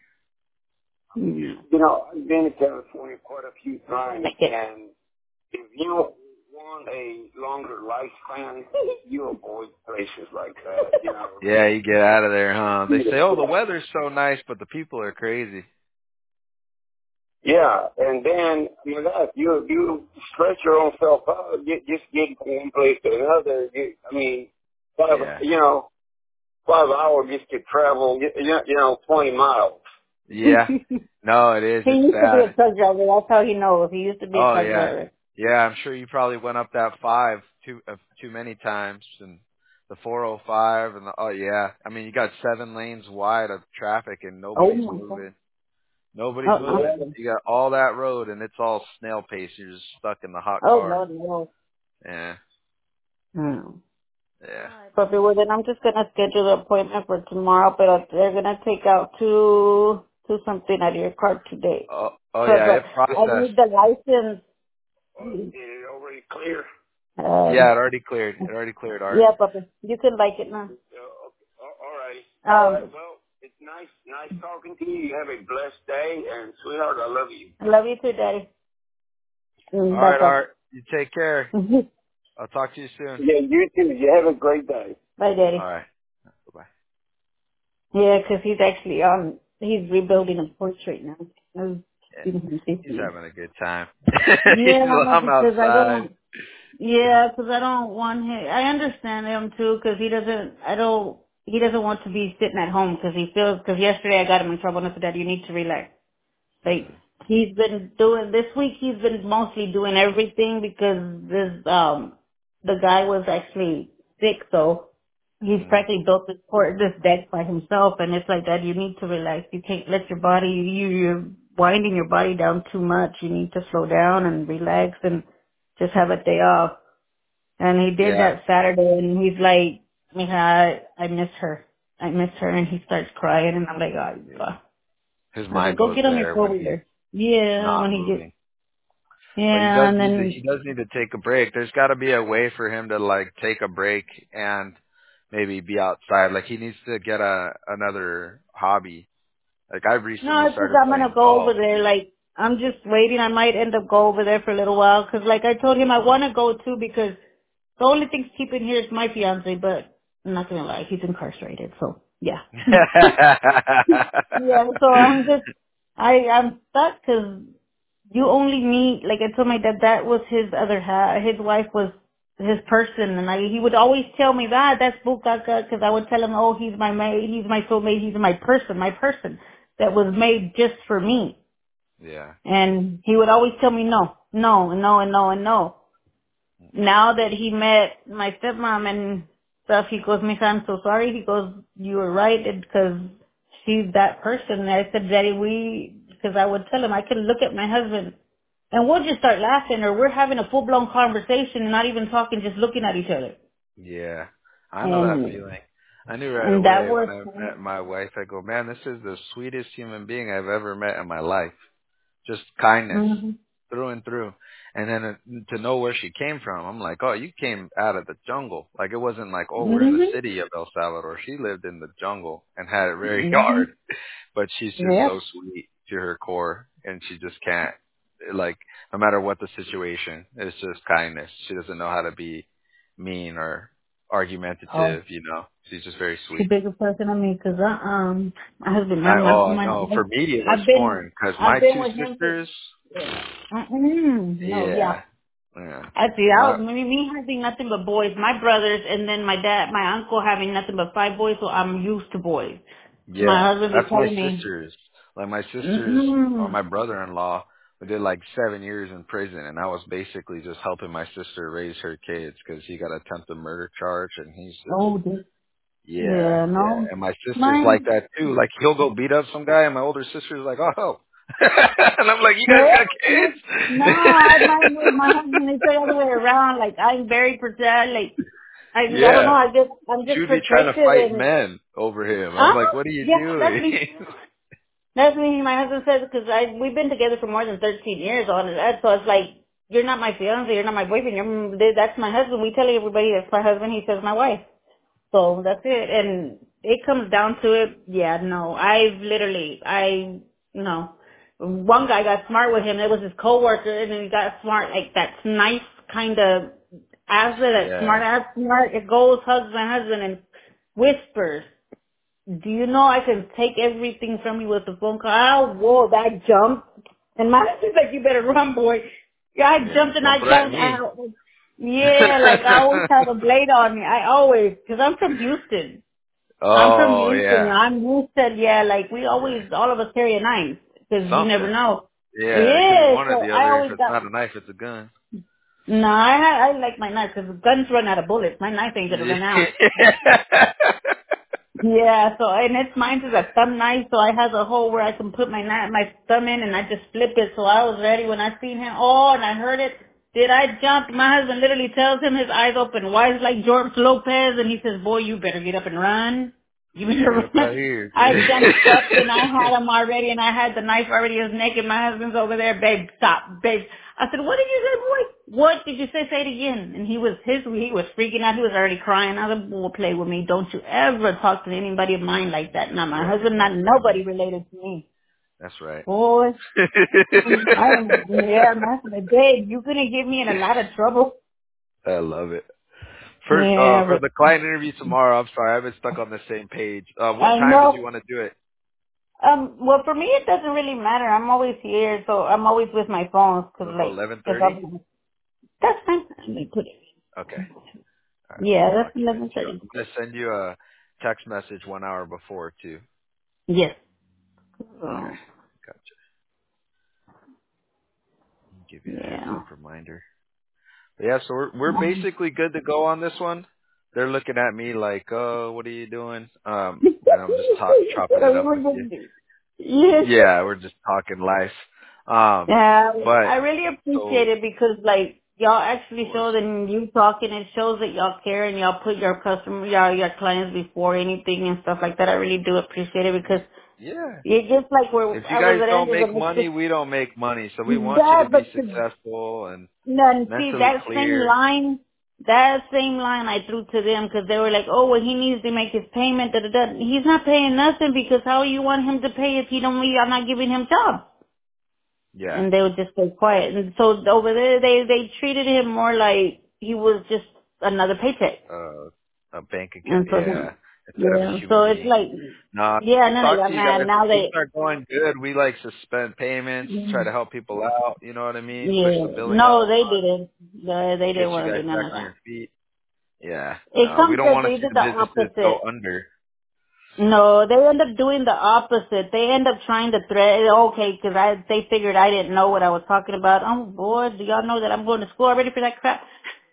Mm. you know, I've been to California quite a few times, Like it. and if you want a longer lifespan, you avoid places like that, you know. Yeah, you get out of there, huh? They say, oh, the weather's so nice, but the people are crazy. Yeah, and then, you know, you you stretch your own self out, get, just get from one place to another. You, I mean, five, Yeah. you know, five hours just to travel, you, you you know, twenty miles. Yeah. No, it is. He It's used to be a bad. truck driver. That's how he knows. He used to be a Oh truck yeah. driver. Yeah, I'm sure you probably went up that five too uh, too many times, and the four oh five and the, oh yeah. I mean, you got seven lanes wide of traffic and Oh nobody's my God. moving. Nobody's Uh-uh. moving. You got all that road and it's all snail pace. You're just stuck in the hot Oh car. no, no. Yeah. Hmm. Yeah. Puppy, well then I'm just gonna schedule the appointment for tomorrow, but they're gonna take out two, two something out of your card today. Oh, oh Cause yeah, uh, it I processed. need the license. Oh, is it already clear? Yeah, Um, it already cleared. It already cleared, Art. yeah, puppy, you can like it now. Yeah, okay. All all right. All right. Um, Well, it's nice, nice talking to you. You have a blessed day, and sweetheart, I love you. I love you too, Daddy. All Mm, bye, right, puppy. Art. You take care. I'll talk to you soon. Yeah, you too. You have a great day. Bye, All Daddy. right. Bye-bye. Yeah, 'cause he's actually on. He's rebuilding a porch right now. I was Yeah. feeding him this He's week. having a good time. He's Yeah, I'm because I outside. don't. Yeah, 'cause I don't want him. I understand him too, 'cause he doesn't. I don't. He doesn't want to be sitting at home 'cause he feels. Because yesterday I got him in trouble and I said, "Dad, you need to relax." Like Mm. he's been doing this week. He's been mostly doing everything because this um the guy was actually sick, so he's Mm. practically built this port this deck by himself. And it's like, Dad, you need to relax. You can't let your body. You you're winding your body down too much. You need to slow down and relax and just have a day off. And he did Yeah. that Saturday, and he's like, Mija, I, I miss her. I miss her. And he starts crying, and I'm like, oh, Yeah. God. His I was like, mind go goes get on your there when he's four-wheeler. Yeah, not when he gets, moving. But he Yeah, does and need to then he does need to take a break. There's got to be a way for him to like take a break and maybe be outside. Like he needs to get a another hobby. Like I've no, recently it's just started I'm gonna playing go over golf. there. Like I'm just waiting. I might end up go over there for a little while 'cause like I told him, I want to go too because the only thing keeping here is my fiance. But I'm not gonna lie, he's incarcerated. So yeah. Yeah, so I'm just, I, I'm stuck because you only meet, like I told my dad, that was his other half, his wife was his person, and I, he would always tell me that, that's Bukaka, because I would tell him, oh, he's my mate, he's my soulmate, he's my person, my person, that was made just for me. Yeah. And he would always tell me no, no, and no, and no, and no. Now that he met my stepmom and stuff, he goes, Mija, I'm so sorry. He goes, you were right because she's that person. And I said, Daddy, we, because I would tell him, I can look at my husband and we'll just start laughing or we're having a full-blown conversation, not even talking, just looking at each other. Yeah. I know that And, feeling. I knew right and that away was, when I met my wife. I go, man, this is the sweetest human being I've ever met in my life. Just kindness mm-hmm, through and through. And then uh, to know where she came from, I'm like, oh, you came out of the jungle. Like it wasn't like, oh, we're in the mm-hmm, city of El Salvador. She lived in the jungle and had it very mm-hmm, hard. But she's just yeah. so sweet to her core, and she just can't, like, no matter what the situation, it's just kindness. She doesn't know how to be mean or Oh, argumentative, you know. She's just very she's a sweet. bigger person than me because, uh, um, my husband, my, I my, oh my, no, for me it was I've been, foreign because I've my been two with him for, sisters, yeah. Mm-mm. No, yeah. yeah, yeah, I see. I my was me, me having nothing but boys. My brothers, and then my dad, my uncle having nothing but five boys. So I'm used to boys. My yeah, husband be that's my telling me, sisters. Like my sisters or mm-mm. my brother-in-law did like seven years in prison, and I was basically just helping my sister raise her kids because he got attempted murder charge, and he's just Oh, this, yeah, yeah, yeah. no, And my sister's my, like that too. Like he'll go beat up some guy, and my older sister's like, oh. And I'm like, you guys yeah, got no, I, my, kids? my husband is the other way around. Like I'm very protective. Like I, I don't know. Yeah. I just, I'm She just would be trying to protective fight and, men over him. I'm uh like, what are you yeah, that's doing? me. That's me. My husband says because I we've been together for more than thirteen years on that. So it's like you're not my fiance, you're not my boyfriend. You're that's my husband. We tell everybody that's my husband. He says my wife. So that's it. And it comes down to it. Yeah, no. I've literally, I no. One guy got smart with him. It was his coworker, and then he got smart like that nice kind of after that smart Yeah. ass smart. It goes hugs my husband and whispers. Do you know I can take everything from you with the phone call? Oh, whoa, that jump. And my husband's like, you better run, boy. Yeah, I Yeah. jumped and Don't I threaten jumped. me. I, yeah, like I always have a blade on me. I always, because I'm from Houston. I'm from Oh, Houston. yeah. I'm Houston, yeah, like we Yeah. always, all of us carry a knife. Because you never Something. know. Yeah, it could be Yeah, one or so the I other. If always it's got, not a knife, it's a gun. no, I, ha- I like my knife because guns run out of bullets. My knife ain't going to Yeah. run out. Yeah, so and it's mine is a thumb knife, so I have a hole where I can put my knife, my thumb in, and I just flip it. So I was ready when I seen him. Oh, and I heard it. Did I jump? My husband literally tells him his eyes open, wide like George Lopez, and he says, "Boy, you better get up and run. You better Get up out run." of here. I jumped up and I had him already, and I had the knife already. He was naked. My husband's over there, babe. Stop, babe. I said, "What did you say, boy? What did you say? Say it again." And he was his. He was freaking out. He was already crying. I said, "Boy, play with me. Don't you ever talk to anybody of mine like that." Not my Yeah, husband. Not don't threaten nobody me. related to me. That's right. Boy, I am. Yeah, my husband. Babe, you're gonna get me in a lot of trouble. I love it. First, uh, Yeah, for but the client interview tomorrow, I'm sorry, I've been stuck on the same page. Uh, what I time did you know. want to do it? Um, well, for me, it doesn't really matter. I'm always here, so I'm always with my phones, cause We'll go like, eleven cause thirty? I'm, that's fine. Let me put it. Okay. All right, let me Yeah, that's document eleven you. thirty. I'm going to send you a text message one hour before, too. Yes. Okay. Oh, Gotcha. I'll give you a heads yeah. up reminder. But yeah, so we're we're basically good to go on this one. They're looking at me like, "Oh, what are you doing?" Um, and I'm just talk, chopping it up with you. Yes. Yeah, we're just talking life. Um, Yeah, I but really appreciate so it because like y'all of actually course, show that in you talking, it shows that y'all care and y'all put your customer, y'all, your clients before anything and stuff like that. I really do appreciate it because Yeah. It's just like where If you I was guys at don't Angels, make and it's money, just we don't make money. So we want you that, to be but the, successful and no, and see, mentally that same clear. line, that same line I threw to them because they were like, oh, well, he needs to make his payment. Da, da, da. He's not paying nothing because how you want him to pay if he don't, you're not giving him jobs? Yeah. And they would just stay quiet. And so over there, they, they treated him more like he was just another paycheck. Uh, a bank account. And so, Yeah. Instead of a yeah, human so it's being. like, No, yeah, none of talk that, to you man. guys. If Now things they, start going good, we like suspend payments, try to help people out. You know what I mean? Push yeah, the billing out no, a they lot, didn't. They, they get didn't you want to guys do none back of on that. your feet. Yeah. It No, we comes don't that want to they see did the the businesses go opposite. under. No, they end up doing the opposite. They end up trying to threat. Okay, because I they figured I didn't know what I was talking about. Oh, boy, do y'all know that I'm going to school already for that crap?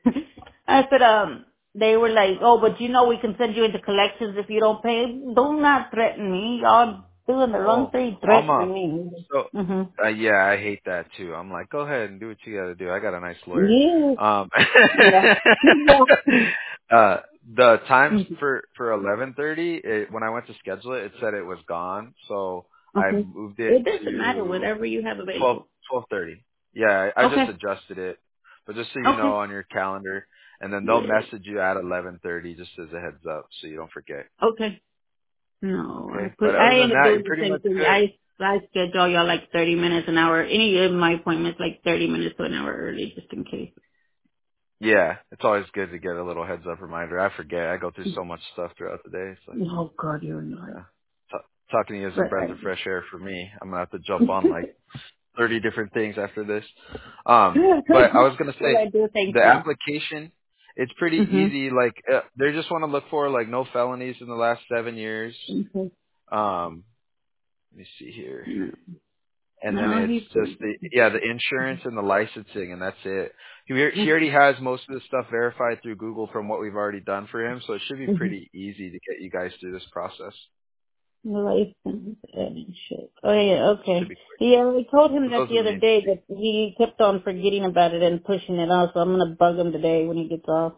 I said, um, they were like, oh, but you know we can send you into collections if you don't pay. Do not threaten me. Y'all doing the wrong Oh, thing, Alma. threatening me. So, Mhm. uh, yeah, I hate that too. I'm like, go ahead and do what you got to do. I got a nice lawyer. Yeah. Um, Yeah. Yeah. uh, the times Mhm. for for eleven thirty, it, when I went to schedule it, it said it was gone. So I Okay. moved it It doesn't matter. to Whatever you have twelve available. twelve thirty. Yeah, I, I just Okay. adjusted it, but just so you know Okay. on your calendar, and then they'll Yeah. message you at eleven thirty just as a heads up, so you don't forget. Okay. No, I Okay, put. but other I than end up that, you're doing the pretty same much thing. good. I I schedule y'all like thirty minutes an hour. Any of my appointments like thirty minutes to an hour early, just in case. Yeah, it's always good to get a little heads up reminder. I forget. I go through so much stuff throughout the day. It's like, Oh God, you're not. yeah. T- talking to you is a But breath I, of fresh air for me. I'm gonna have to jump on like thirty different things after this. Um, but I was gonna well, say I do thank the you. application. It's pretty Mhm. easy. Like uh, they just want to look for like no felonies in the last seven years. Mhm. Um, let me see here. No, And then no, it's he's just good. the yeah the insurance and the licensing, and that's it. He he already has most of the stuff verified through Google from what we've already done for him, so it should be Mhm. pretty easy to get you guys through this process. License and shit. Oh yeah, Should okay. be quick. Yeah, I told him But that those are the the other main day, things. but he kept on forgetting about it and pushing it off. So I'm gonna bug him today when he gets off.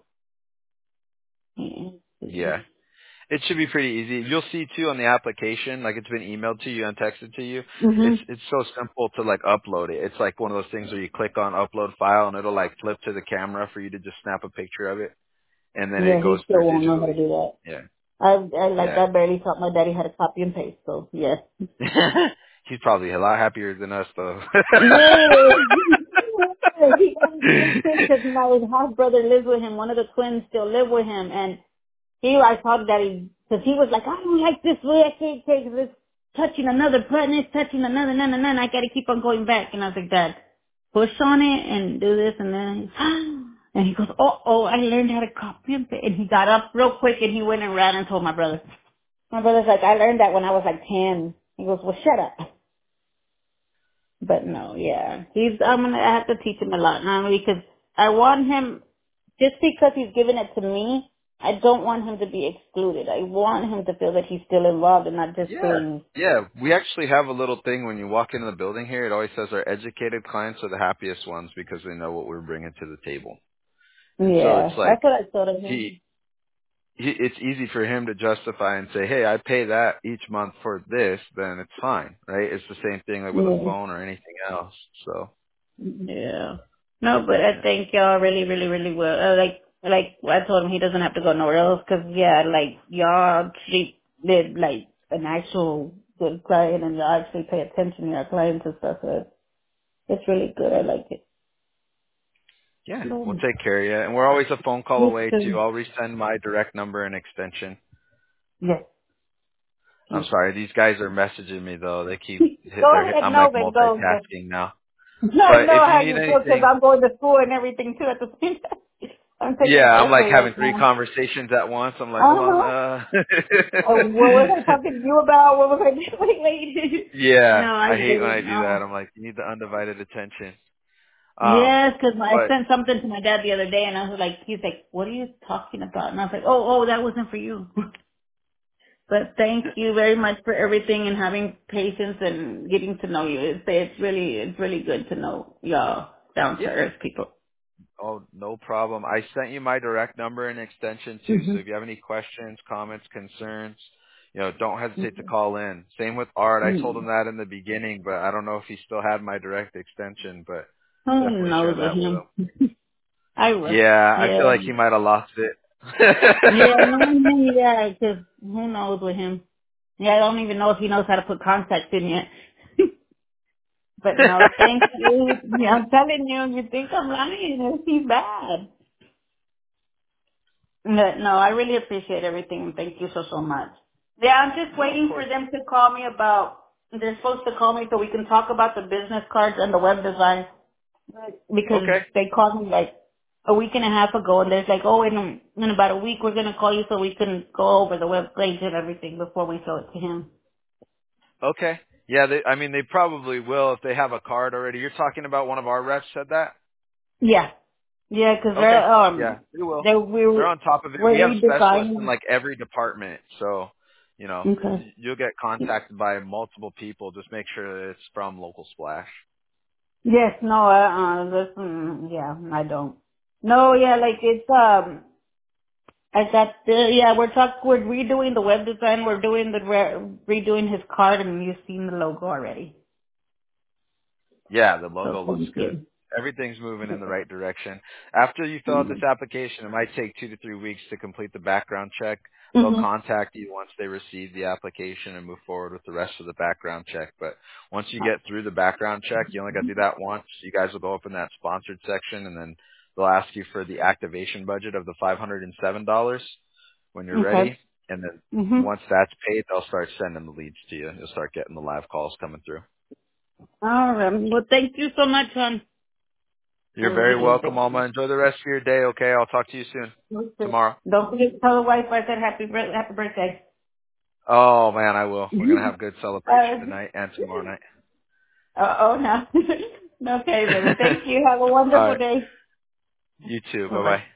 Yeah. Yeah, it should be pretty easy. You'll see too on the application, like it's been emailed to you and texted to you. It's Mhm. it's so simple to like upload it. It's like one of those things where you click on upload file and it'll like flip to the camera for you to just snap a picture of it, and then Yeah, it he goes still through won't know how to digitally. do that. Yeah, I, I like yeah. I barely taught my daddy how to copy and paste. So yes. He's probably a lot happier than us, though. Yeah. He got his little kid because my half brother lives with him. One of the twins still live with him, and he, I told daddy, because he was like, I don't like this way. I can't take this touching another button. It's touching another, no, no, no. I got to keep on going back. And I was like, Dad, push on it and do this, and then, and he goes, oh, oh, I learned how to copy and paste. And he got up real quick and he went and ran and told my brother. My brother's like, I learned that when I was like ten. He goes, well, shut up. But no, yeah, he's. I'm gonna I have to teach him a lot now because I want him. Just because he's given it to me, I don't want him to be excluded. I want him to feel that he's still involved and not just yeah, doing. yeah. We actually have a little thing when you walk into the building here. It always says our educated clients are the happiest ones because they know what we're bringing to the table. And so Yeah, it's like that's what I told he, him. he, it's easy for him to justify and say, "Hey, I pay that each month for this," then it's fine, right? It's the same thing like with a Yeah, phone or anything else. So yeah. No, but I yeah, think y'all really, really, really will. Uh, like, like I told him, he doesn't have to go nowhere else because yeah, like y'all treat did like an actual good client and y'all actually pay attention to your clients and stuff. So it's really good. I like it. yeah, we'll No. take care of you. And we're always a phone call Yes, away too. sir. I'll resend my direct number and extension. Yes. I'm Yes. sorry, these guys are messaging me though. They keep hit Go their. ahead, I'm no, like but go, go. multitasking now. I But know if you how need you feel because anything, I'm going to school and everything too at the same time. I'm taking yeah, I'm like classes having right three now. conversations at once. I'm like, hold on. Uh-huh. Uh. Uh, what was I talking to you about? What was I doing? Wait, wait. No, Yeah, I I get hate when it. I do that. No. I'm like, you need the undivided attention. Um, Yes, because I but sent something to my dad the other day, and I was like, he's like, what are you talking about? And I was like, oh, oh, that wasn't for you. But thank you very much for everything and having patience and getting to know you. It's it's really it's really good to know y'all down to yeah, earth people. oh, no problem. I sent you my direct number and extension too. So Mhm. if you have any questions, comments, concerns, you know, don't hesitate to call in. Same with Art. I told him that in the beginning, but I don't know if he still had my direct extension, but Who definitely share knows with that with him? him. I will. Yeah, I feel Yeah. like he might have lost it. Yeah, no, yeah, because who knows with him? Yeah, I don't even know if he knows how to put contacts in yet. But no, thank you. Yeah, I'm telling you, you think I'm lying. He's bad. But no, I really appreciate everything and thank you so, so much. Yeah, I'm just No, of waiting for course. them to call me about, they're supposed to call me so we can talk about the business cards and the web design. Because Okay. they called me like a week and a half ago and they're like, oh, in, in about a week we're going to call you so we can go over the web page and everything before we show it to him. Okay. Yeah, they, I mean, they probably will if they have a card already. You're talking about one of our reps said that? Yeah. Yeah, because Okay. they're, um, Yeah, they will. they, we They're were, on top of it. we're We have specialists in redesigning. like every department, so you know Okay. y- you'll get contacted by multiple people. Just make sure that it's from Local Splash. Yes, no, uh, uh, this, mm, yeah, I don't. No, yeah, like it's, um, I got the, yeah, we're talk, we're redoing the web design, we're doing the, re- redoing his card and you've seen the logo already. Yeah, the So logo looks thank good. you. Everything's moving in the right direction. After you fill out this application, it might take two to three weeks to complete the background check. They'll Mm-hmm. contact you once they receive the application and move forward with the rest of the background check. But once you get through the background check, you only got to do that once. You guys will go up in that sponsored section, and then they'll ask you for the activation budget of the five hundred seven dollars when you're Okay. ready. And then Mm-hmm. once that's paid, they'll start sending the leads to you. You'll start getting the live calls coming through. All right. Well, thank you so much, hon. I You're very really welcome, Alma. do. Enjoy the rest of your day, okay? I'll talk to you soon. Okay. Tomorrow. Don't forget to tell the wife I said happy bir- happy birthday. Oh, man, I will. We're going to have good celebration uh, tonight and tomorrow night. uh, oh, no. Okay, baby. Thank you. Have a All wonderful right. day. You too. Bye-bye. Bye-bye.